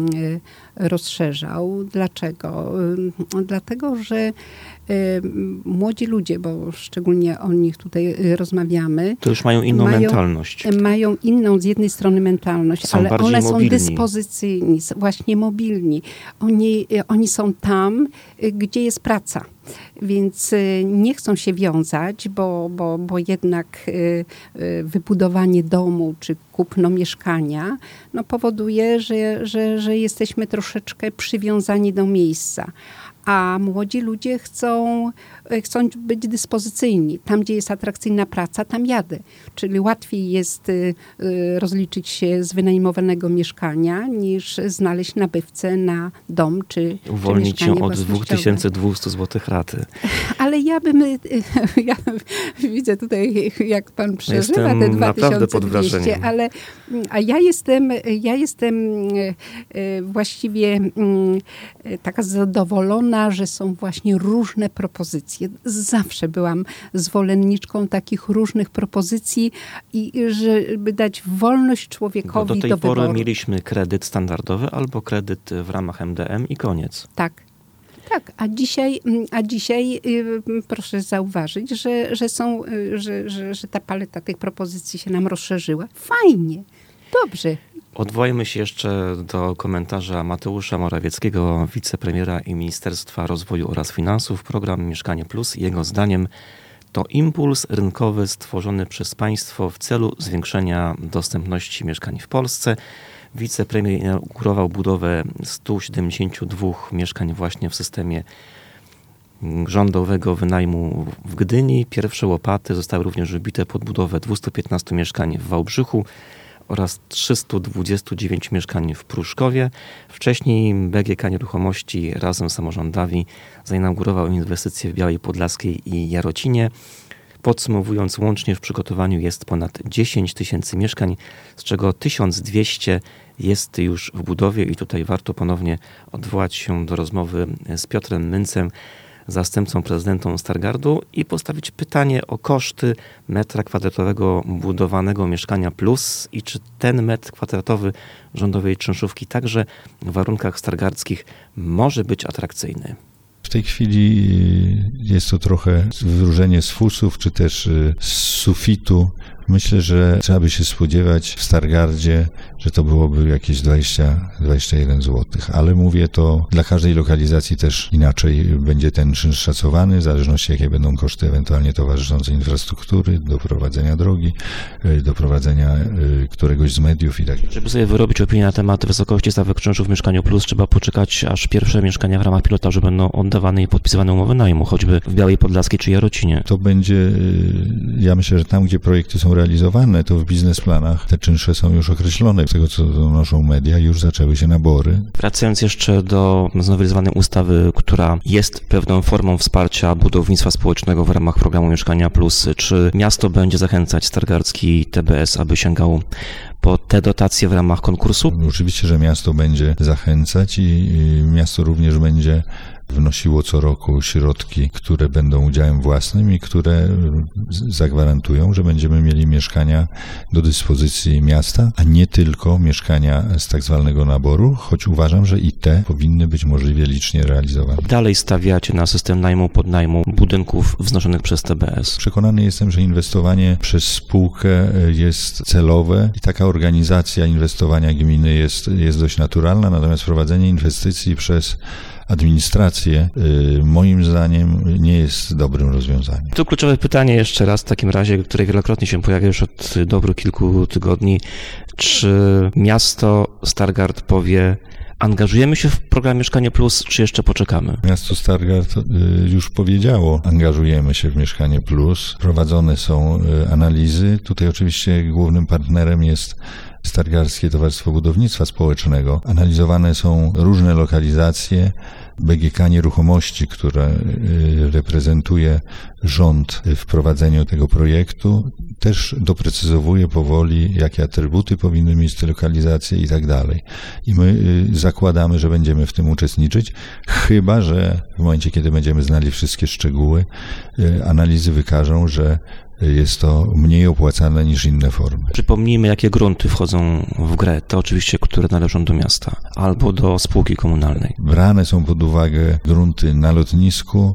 Speaker 3: rozszerzał. Dlaczego? Dlatego, że młodzi ludzie, bo szczególnie o nich tutaj rozmawiamy.
Speaker 1: To już mają inną mentalność.
Speaker 3: Mają inną z jednej strony mentalność, ale one są dyspozycyjni, właśnie mobilni. Oni są tam, gdzie jest praca. Więc nie chcą się wiązać, bo jednak wybudowanie domu czy kupno mieszkania powoduje, że jesteśmy troszeczkę przywiązani do miejsca. a młodzi ludzie chcą być dyspozycyjni. Tam, gdzie jest atrakcyjna praca, tam jadę. Czyli łatwiej jest rozliczyć się z wynajmowanego mieszkania, niż znaleźć nabywcę na dom czy
Speaker 1: Uwolnić
Speaker 3: mieszkanie
Speaker 1: się od
Speaker 3: własnościowe.
Speaker 1: 2200 zł raty.
Speaker 3: Ale ja widzę tutaj, jak pan przeżywa
Speaker 1: Jestem
Speaker 3: te
Speaker 1: naprawdę pod
Speaker 3: 2200,
Speaker 1: wrażeniem.
Speaker 3: a ja jestem właściwie taka zadowolona, że są właśnie różne propozycje. Zawsze byłam zwolenniczką takich różnych propozycji i żeby dać wolność człowiekowi
Speaker 1: Bo do tej
Speaker 3: do
Speaker 1: pory
Speaker 3: wyboru.
Speaker 1: mieliśmy kredyt standardowy albo kredyt w ramach MDM i koniec.
Speaker 3: Tak, a dzisiaj proszę zauważyć, że ta paleta tych propozycji się nam rozszerzyła. Fajnie, dobrze.
Speaker 1: Odwołajmy się jeszcze do komentarza Mateusza Morawieckiego, wicepremiera i Ministerstwa Rozwoju oraz Finansów. Program Mieszkanie Plus, jego zdaniem, to impuls rynkowy stworzony przez państwo w celu zwiększenia dostępności mieszkań w Polsce. Wicepremier inaugurował budowę 172 mieszkań właśnie w systemie rządowego wynajmu w Gdyni. Pierwsze łopaty zostały również wybite pod budowę 215 mieszkań w Wałbrzychu oraz 329 mieszkań w Pruszkowie. Wcześniej BGK Nieruchomości razem z samorządami zainaugurował inwestycje w Białej Podlaskiej i Jarocinie. Podsumowując, łącznie w przygotowaniu jest ponad 10 000 mieszkań, z czego 1200 jest już w budowie i tutaj warto ponownie odwołać się do rozmowy z Piotrem Myncem, zastępcą prezydentą Stargardu, i postawić pytanie o koszty metra kwadratowego budowanego mieszkania plus i czy ten metr kwadratowy rządowej czynszówki także w warunkach stargardzkich może być atrakcyjny.
Speaker 4: W tej chwili jest to trochę wróżenie z fusów, czy też z sufitu. Myślę, że trzeba by się spodziewać w Stargardzie, że to byłoby jakieś 20-21 zł. Ale mówię, to dla każdej lokalizacji też inaczej będzie ten czynsz szacowany, w zależności jakie będą koszty ewentualnie towarzyszące infrastruktury, doprowadzenia drogi, doprowadzenia któregoś z mediów i tak dalej.
Speaker 1: Żeby sobie wyrobić opinię na temat wysokości stawek czynszu w Mieszkaniu Plus, trzeba poczekać, aż pierwsze mieszkania w ramach pilotażu będą oddawane i podpisywane umowy najmu, choćby w Białej Podlaskiej czy Jarocinie.
Speaker 4: To będzie, ja myślę, że tam, gdzie projekty są realizowane, to w biznesplanach te czynsze są już określone. Z tego, co donoszą media, już zaczęły się nabory.
Speaker 1: Wracając jeszcze do znowelizowanej ustawy, która jest pewną formą wsparcia budownictwa społecznego w ramach programu Mieszkania Plus, czy miasto będzie zachęcać stargardzki TBS, aby sięgał po te dotacje w ramach konkursu?
Speaker 4: Oczywiście, że miasto będzie zachęcać i miasto również będzie wnosiło co roku środki, które będą udziałem własnym i które zagwarantują, że będziemy mieli mieszkania do dyspozycji miasta, a nie tylko mieszkania z tak zwanego naboru, choć uważam, że i te powinny być możliwie licznie realizowane.
Speaker 1: Dalej stawiacie na system najmu, podnajmu budynków wznoszonych przez TBS.
Speaker 4: Przekonany jestem, że inwestowanie przez spółkę jest celowe i taka organizacja inwestowania gminy jest dość naturalna, natomiast prowadzenie inwestycji przez administrację, moim zdaniem, nie jest dobrym rozwiązaniem.
Speaker 1: Tu kluczowe pytanie jeszcze raz w takim razie, które wielokrotnie się pojawia już od dobrych kilku tygodni. Czy miasto Stargard powie: angażujemy się w program Mieszkanie Plus, czy jeszcze poczekamy?
Speaker 4: Miasto Stargard już powiedziało, angażujemy się w Mieszkanie Plus. Prowadzone są analizy. Tutaj oczywiście głównym partnerem jest Stargardzkie Towarzystwo Budownictwa Społecznego. Analizowane są różne lokalizacje. BGK Nieruchomości, które reprezentuje rząd w prowadzeniu tego projektu, też doprecyzowuje powoli, jakie atrybuty powinny mieć te lokalizacje i tak dalej. I my zakładamy, że będziemy w tym uczestniczyć, chyba że w momencie, kiedy będziemy znali wszystkie szczegóły, analizy wykażą, że jest to mniej opłacalne niż inne formy.
Speaker 1: Przypomnijmy, jakie grunty wchodzą w grę. Te oczywiście, które należą do miasta albo do spółki komunalnej.
Speaker 4: Brane są pod uwagę grunty na lotnisku,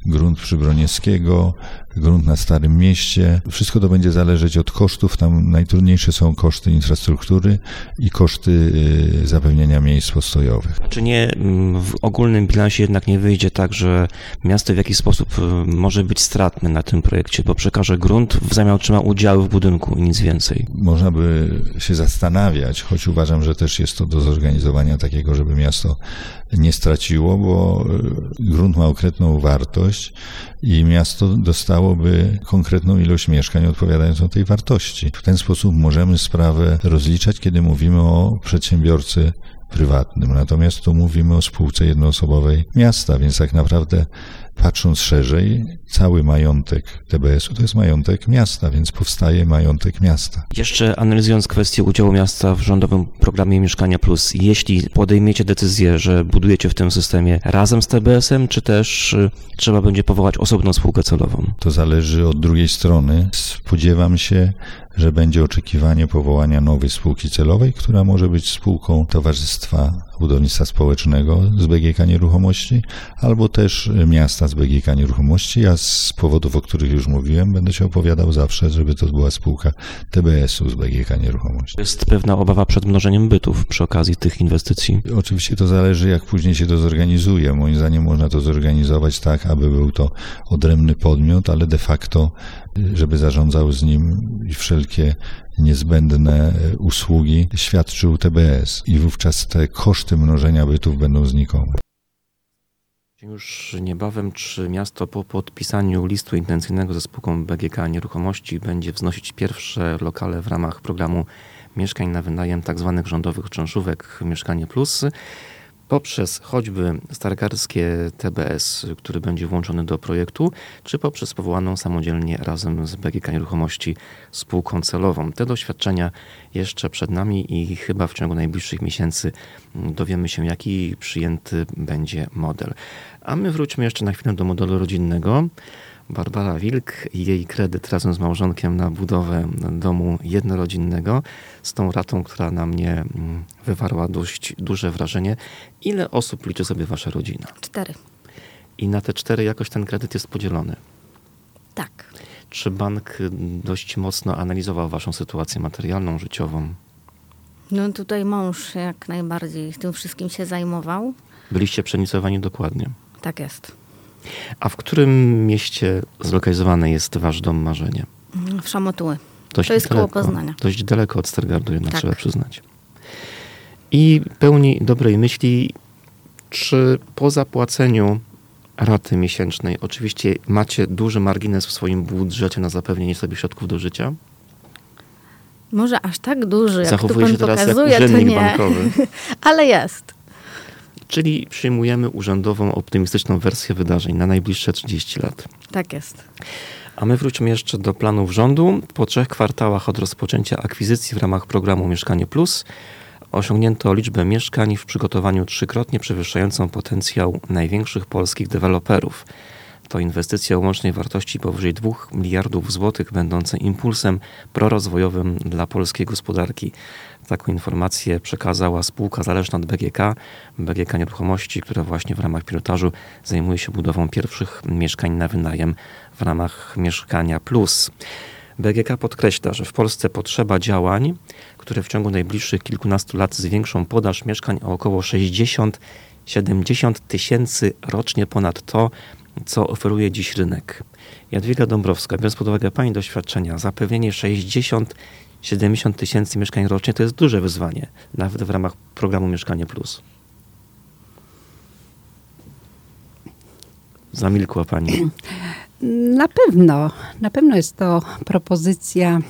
Speaker 4: grunt przy Broniewskiego, grunt na Starym Mieście. Wszystko to będzie zależeć od kosztów. Tam najtrudniejsze są koszty infrastruktury i koszty zapewnienia miejsc postojowych.
Speaker 1: Czy nie w ogólnym bilansie jednak nie wyjdzie tak, że miasto w jakiś sposób może być stratne na tym projekcie, bo przekaże grunt, w zamian otrzyma udziały w budynku i nic więcej?
Speaker 4: Można by się zastanawiać, choć uważam, że też jest to do zorganizowania takiego, żeby miasto nie straciło, bo grunt ma okretną wartość i miasto dostałoby konkretną ilość mieszkań odpowiadającą tej wartości. W ten sposób możemy sprawę rozliczać, kiedy mówimy o przedsiębiorcy prywatnym. Natomiast tu mówimy o spółce jednoosobowej miasta, więc tak naprawdę patrząc szerzej, cały majątek TBS-u to jest majątek miasta, więc powstaje majątek miasta.
Speaker 1: Jeszcze analizując kwestię udziału miasta w rządowym programie Mieszkania Plus, jeśli podejmiecie decyzję, że budujecie w tym systemie razem z TBS-em, czy też trzeba będzie powołać osobną spółkę celową?
Speaker 4: To zależy od drugiej strony. Spodziewam się, że będzie oczekiwanie powołania nowej spółki celowej, która może być spółką Towarzystwa Budownictwa Społecznego z BGK Nieruchomości, albo też miasta z BGK Nieruchomości. Ja z powodów, o których już mówiłem, będę się opowiadał zawsze, żeby to była spółka TBS-u z BGK Nieruchomości.
Speaker 1: Jest pewna obawa przed mnożeniem bytów przy okazji tych inwestycji.
Speaker 4: Oczywiście to zależy, jak później się to zorganizuje. Moim zdaniem można to zorganizować tak, aby był to odrębny podmiot, ale de facto, żeby zarządzał z nim i wszelkie niezbędne usługi świadczył TBS i wówczas te koszty mnożenia bytów będą znikome.
Speaker 1: Już niebawem, czy miasto po podpisaniu listu intencyjnego ze spółką BGK Nieruchomości będzie wznosić pierwsze lokale w ramach programu mieszkań na wynajem tzw. rządowych czynszówek Mieszkanie Plus poprzez choćby stargarskie TBS, który będzie włączony do projektu, czy poprzez powołaną samodzielnie razem z BGK Nieruchomości spółką celową. Te doświadczenia jeszcze przed nami i chyba w ciągu najbliższych miesięcy dowiemy się, jaki przyjęty będzie model. A my wróćmy jeszcze na chwilę do modelu rodzinnego. Barbara Wilk i jej kredyt razem z małżonkiem na budowę domu jednorodzinnego z tą ratą, która na mnie wywarła dość duże wrażenie. Ile osób liczy sobie wasza rodzina?
Speaker 2: 4.
Speaker 1: I na te 4 jakoś ten kredyt jest podzielony?
Speaker 2: Tak.
Speaker 1: Czy bank dość mocno analizował waszą sytuację materialną, życiową?
Speaker 2: No tutaj mąż jak najbardziej tym wszystkim się zajmował.
Speaker 1: Byliście przeinicjowani dokładnie.
Speaker 2: Tak jest.
Speaker 1: A w którym mieście zlokalizowany jest wasz dom marzenia?
Speaker 2: W Szamotuły.
Speaker 1: Dość
Speaker 2: To jest koło
Speaker 1: daleko,
Speaker 2: Poznania.
Speaker 1: Dość daleko od Stargardu, jednak
Speaker 2: Tak.
Speaker 1: trzeba przyznać. I pełni dobrej myśli, czy po zapłaceniu raty miesięcznej, oczywiście macie duży margines w swoim budżecie na zapewnienie sobie środków do życia?
Speaker 2: Może aż tak duży, jak tu
Speaker 1: Zachowuje
Speaker 2: pan
Speaker 1: się teraz jak
Speaker 2: pokazuje, to
Speaker 1: urzędnik
Speaker 2: nie.
Speaker 1: bankowy.
Speaker 2: Ale jest.
Speaker 1: Czyli przyjmujemy urzędową, optymistyczną wersję wydarzeń na najbliższe 30 lat.
Speaker 2: Tak jest.
Speaker 1: A my wróćmy jeszcze do planów rządu. Po 3 kwartałach od rozpoczęcia akwizycji w ramach programu Mieszkanie Plus osiągnięto liczbę mieszkań w przygotowaniu 3-krotnie przewyższającą potencjał największych polskich deweloperów. To inwestycja o łącznej wartości powyżej 2 miliardów złotych, będące impulsem prorozwojowym dla polskiej gospodarki. Taką informację przekazała spółka zależna od BGK Nieruchomości, która właśnie w ramach pilotażu zajmuje się budową pierwszych mieszkań na wynajem w ramach Mieszkania Plus. BGK podkreśla, że w Polsce potrzeba działań, które w ciągu najbliższych kilkunastu lat zwiększą podaż mieszkań o około 60-70 tysięcy rocznie ponad to, co oferuje dziś rynek. Jadwiga Dąbrowska, biorąc pod uwagę pani doświadczenia, zapewnienie 60-70 tysięcy mieszkań rocznie to jest duże wyzwanie, nawet w ramach programu Mieszkanie Plus. Zamilkła pani.
Speaker 3: Na pewno jest to propozycja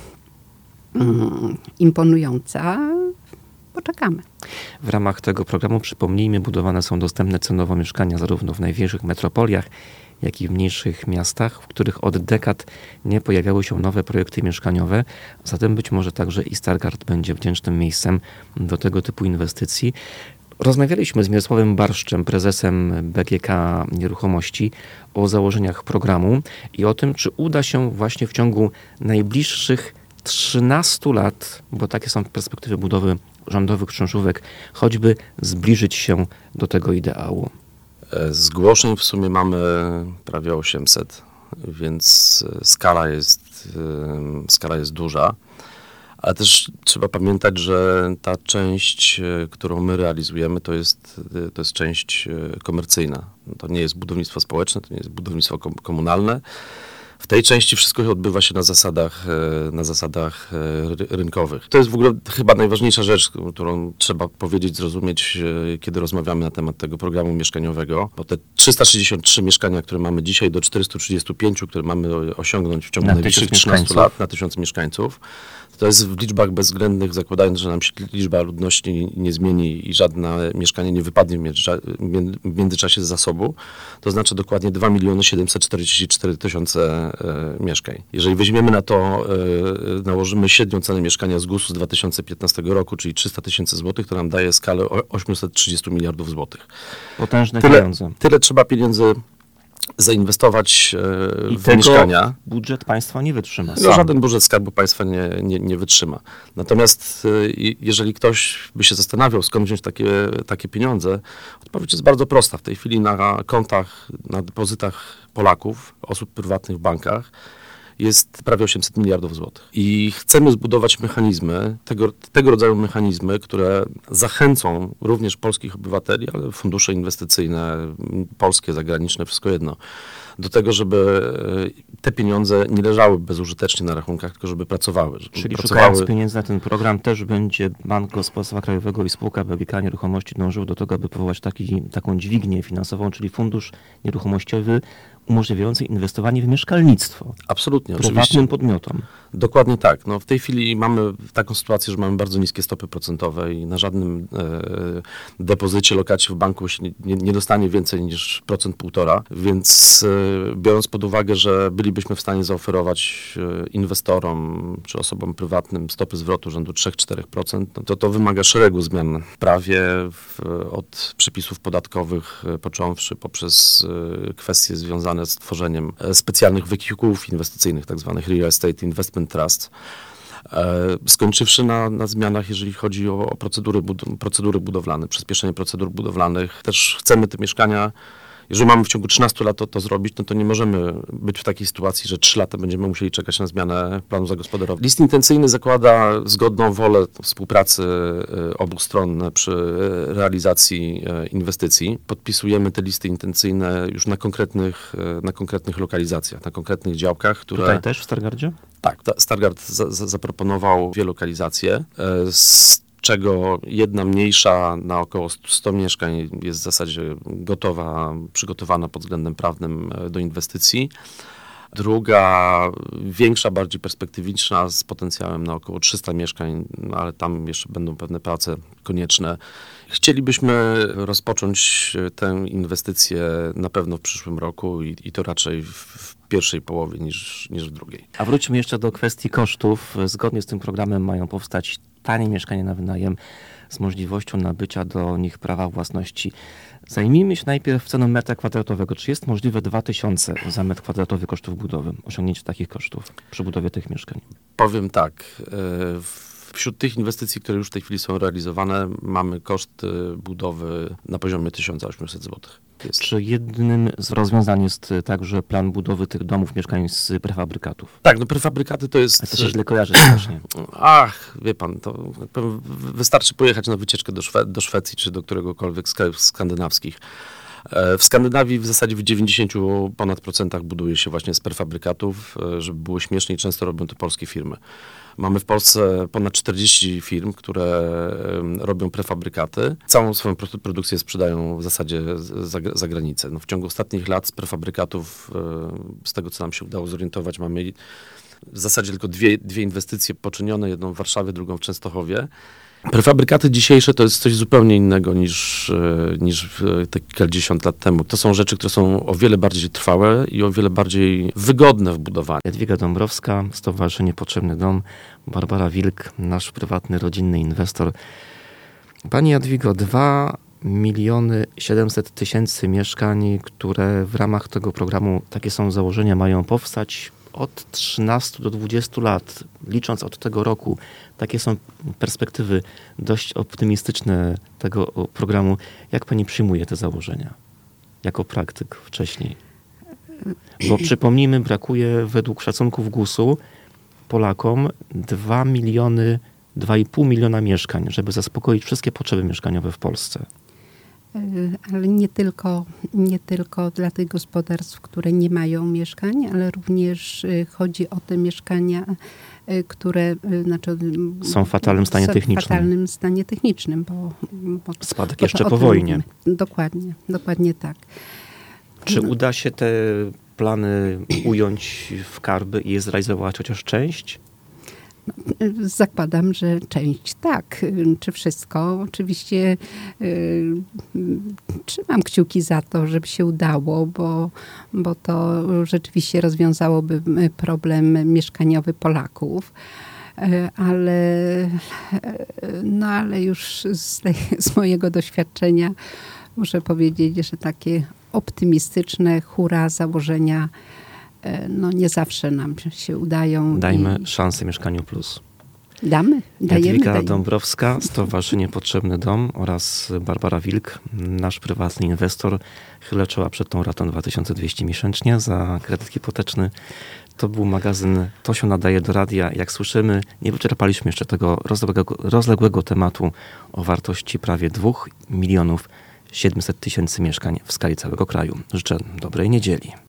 Speaker 3: imponująca. Poczekamy.
Speaker 1: W ramach tego programu, przypomnijmy, budowane są dostępne cenowo mieszkania zarówno w największych metropoliach, jak i w mniejszych miastach, w których od dekad nie pojawiały się nowe projekty mieszkaniowe. Zatem być może także i Stargard będzie wdzięcznym miejscem do tego typu inwestycji. Rozmawialiśmy z Mirosławem Barszczem, prezesem BGK Nieruchomości, o założeniach programu i o tym, czy uda się właśnie w ciągu najbliższych 13 lat, bo takie są perspektywy budowy rządowych czynszówek, choćby zbliżyć się do tego ideału.
Speaker 6: Zgłoszeń w sumie mamy prawie 800, więc skala jest duża. Ale też trzeba pamiętać, że ta część, którą my realizujemy, to jest część komercyjna. To nie jest budownictwo społeczne, to nie jest budownictwo komunalne. W tej części wszystko odbywa się na zasadach rynkowych. To jest w ogóle chyba najważniejsza rzecz, którą trzeba powiedzieć, zrozumieć, kiedy rozmawiamy na temat tego programu mieszkaniowego. Bo te 363 mieszkania, które mamy dzisiaj, do 435, które mamy osiągnąć w ciągu najbliższych 13 lat na 1000 mieszkańców, to jest w liczbach bezwzględnych, zakładając, że nam się liczba ludności nie zmieni i żadne mieszkanie nie wypadnie w międzyczasie z zasobu, to znaczy dokładnie 2 744 000 mieszkań. Jeżeli weźmiemy na to, nałożymy średnią cenę mieszkania z GUS-u z 2015 roku, czyli 300 000 złotych, to nam daje skalę 830 miliardów złotych.
Speaker 1: Potężne pieniądze.
Speaker 6: Tyle trzeba pieniędzy zainwestować w mieszkania.
Speaker 1: Budżet państwa nie wytrzyma.
Speaker 6: Żaden budżet Skarbu Państwa nie wytrzyma. Natomiast jeżeli ktoś by się zastanawiał, skąd wziąć takie pieniądze, odpowiedź jest bardzo prosta. W tej chwili na kontach, na depozytach Polaków, osób prywatnych w bankach jest prawie 800 miliardów złotych. I chcemy zbudować mechanizmy, tego rodzaju mechanizmy, które zachęcą również polskich obywateli, ale fundusze inwestycyjne, polskie, zagraniczne, wszystko jedno, do tego, żeby te pieniądze nie leżały bezużytecznie na rachunkach, tylko żeby pracowały.
Speaker 1: Czyli szukając pieniędzy na ten program też będzie Bank Gospodarstwa Krajowego i spółka BGK Nieruchomości dążył do tego, aby powołać taką dźwignię finansową, czyli fundusz nieruchomościowy umożliwiający inwestowanie w mieszkalnictwo.
Speaker 6: Absolutnie,
Speaker 1: prywatnym
Speaker 6: oczywiście.
Speaker 1: podmiotom.
Speaker 6: Dokładnie tak. No, w tej chwili mamy taką sytuację, że mamy bardzo niskie stopy procentowe i na żadnym depozycie, lokacie w banku się nie dostanie więcej niż 1,5%, więc biorąc pod uwagę, że bylibyśmy w stanie zaoferować inwestorom czy osobom prywatnym stopy zwrotu rzędu 3-4%, no to wymaga szeregu zmian w prawie, od przepisów podatkowych począwszy poprzez kwestie związane z tworzeniem specjalnych wehikułów inwestycyjnych, tak zwanych Real Estate Investment Trust, skończywszy na zmianach, jeżeli chodzi o procedury budowlane, przyspieszenie procedur budowlanych. Też chcemy te mieszkania, jeżeli mamy w ciągu 13 lat to zrobić, no to nie możemy być w takiej sytuacji, że 3 lata będziemy musieli czekać na zmianę planu zagospodarowania. List intencyjny zakłada zgodną wolę współpracy obu stron przy realizacji inwestycji. Podpisujemy te listy intencyjne już na konkretnych lokalizacjach, na konkretnych działkach, które...
Speaker 1: Tutaj też w Stargardzie?
Speaker 6: Tak, Stargard zaproponował 2 lokalizacje, z czego jedna mniejsza na około 100 mieszkań jest w zasadzie przygotowana pod względem prawnym do inwestycji. Druga, większa, bardziej perspektywiczna, z potencjałem na około 300 mieszkań, ale tam jeszcze będą pewne prace konieczne. Chcielibyśmy rozpocząć tę inwestycję na pewno w przyszłym roku i to raczej w pierwszej połowie niż w drugiej.
Speaker 1: A wróćmy jeszcze do kwestii kosztów. Zgodnie z tym programem mają powstać tanie mieszkania na wynajem z możliwością nabycia do nich prawa własności. Zajmijmy się najpierw ceną metra kwadratowego. Czy jest możliwe 2000 za metr kwadratowy kosztów budowy? Osiągnięcie takich kosztów przy budowie tych mieszkań?
Speaker 6: Powiem tak. Wśród tych inwestycji, które już w tej chwili są realizowane, mamy koszt budowy na poziomie 1800 zł.
Speaker 1: Czy jednym z rozwiązań jest także plan budowy tych domów, mieszkań z prefabrykatów?
Speaker 6: Tak, no prefabrykaty to jest...
Speaker 1: A to się źle kojarzy strasznie.
Speaker 6: Ach, wie pan, to wystarczy pojechać na wycieczkę do Szwecji czy do któregokolwiek z krajów skandynawskich. W Skandynawii w zasadzie w 90% ponad buduje się właśnie z prefabrykatów, żeby było śmieszniej, często robią to polskie firmy. Mamy w Polsce ponad 40 firm, które robią prefabrykaty. Całą swoją produkcję sprzedają w zasadzie za granicę. No, w ciągu ostatnich lat z prefabrykatów, z tego co nam się udało zorientować, mamy w zasadzie tylko dwie inwestycje poczynione, jedną w Warszawie, drugą w Częstochowie. Prefabrykaty dzisiejsze to jest coś zupełnie innego niż te kilkadziesiąt lat temu. To są rzeczy, które są o wiele bardziej trwałe i o wiele bardziej wygodne w budowaniu.
Speaker 1: Jadwiga Dąbrowska, Stowarzyszenie Potrzebny Dom, Barbara Wilk, nasz prywatny, rodzinny inwestor. Pani Jadwigo, 2 700 000 mieszkań, które w ramach tego programu, takie są założenia, mają powstać od 13 do 20 lat, licząc od tego roku. Takie są perspektywy dość optymistyczne tego programu. Jak pani przyjmuje te założenia? jako praktyk wcześniej? Bo przypomnijmy, brakuje według szacunków GUS-u Polakom 2,5 miliona mieszkań, żeby zaspokoić wszystkie potrzeby mieszkaniowe w Polsce.
Speaker 3: Ale nie tylko dla tych gospodarstw, które nie mają mieszkań, ale również chodzi o te mieszkania, które
Speaker 1: są w fatalnym stanie technicznym.
Speaker 3: W fatalnym stanie technicznym, bo
Speaker 1: spadek jeszcze po wojnie.
Speaker 3: Dokładnie tak.
Speaker 1: Czy uda się te plany ująć w karby i je zrealizować chociaż część?
Speaker 3: Zakładam, że część tak. Czy wszystko? Oczywiście trzymam kciuki za to, żeby się udało, bo to rzeczywiście rozwiązałoby problem mieszkaniowy Polaków. Ale już z mojego doświadczenia muszę powiedzieć, że takie optymistyczne hura założenia nie zawsze nam się udają.
Speaker 1: Dajmy szansę Mieszkaniu Plus.
Speaker 3: Dajemy.
Speaker 1: Jadwiga Dąbrowska, Stowarzyszenie Potrzebny Dom oraz Barbara Wilk, nasz prywatny inwestor. Chylę czoła przed tą ratą 2200 miesięcznie za kredyt hipoteczny. To był magazyn To się nadaje do radia. Jak słyszymy, nie wyczerpaliśmy jeszcze tego rozległego tematu o wartości prawie 2 700 000 mieszkań w skali całego kraju. Życzę dobrej niedzieli.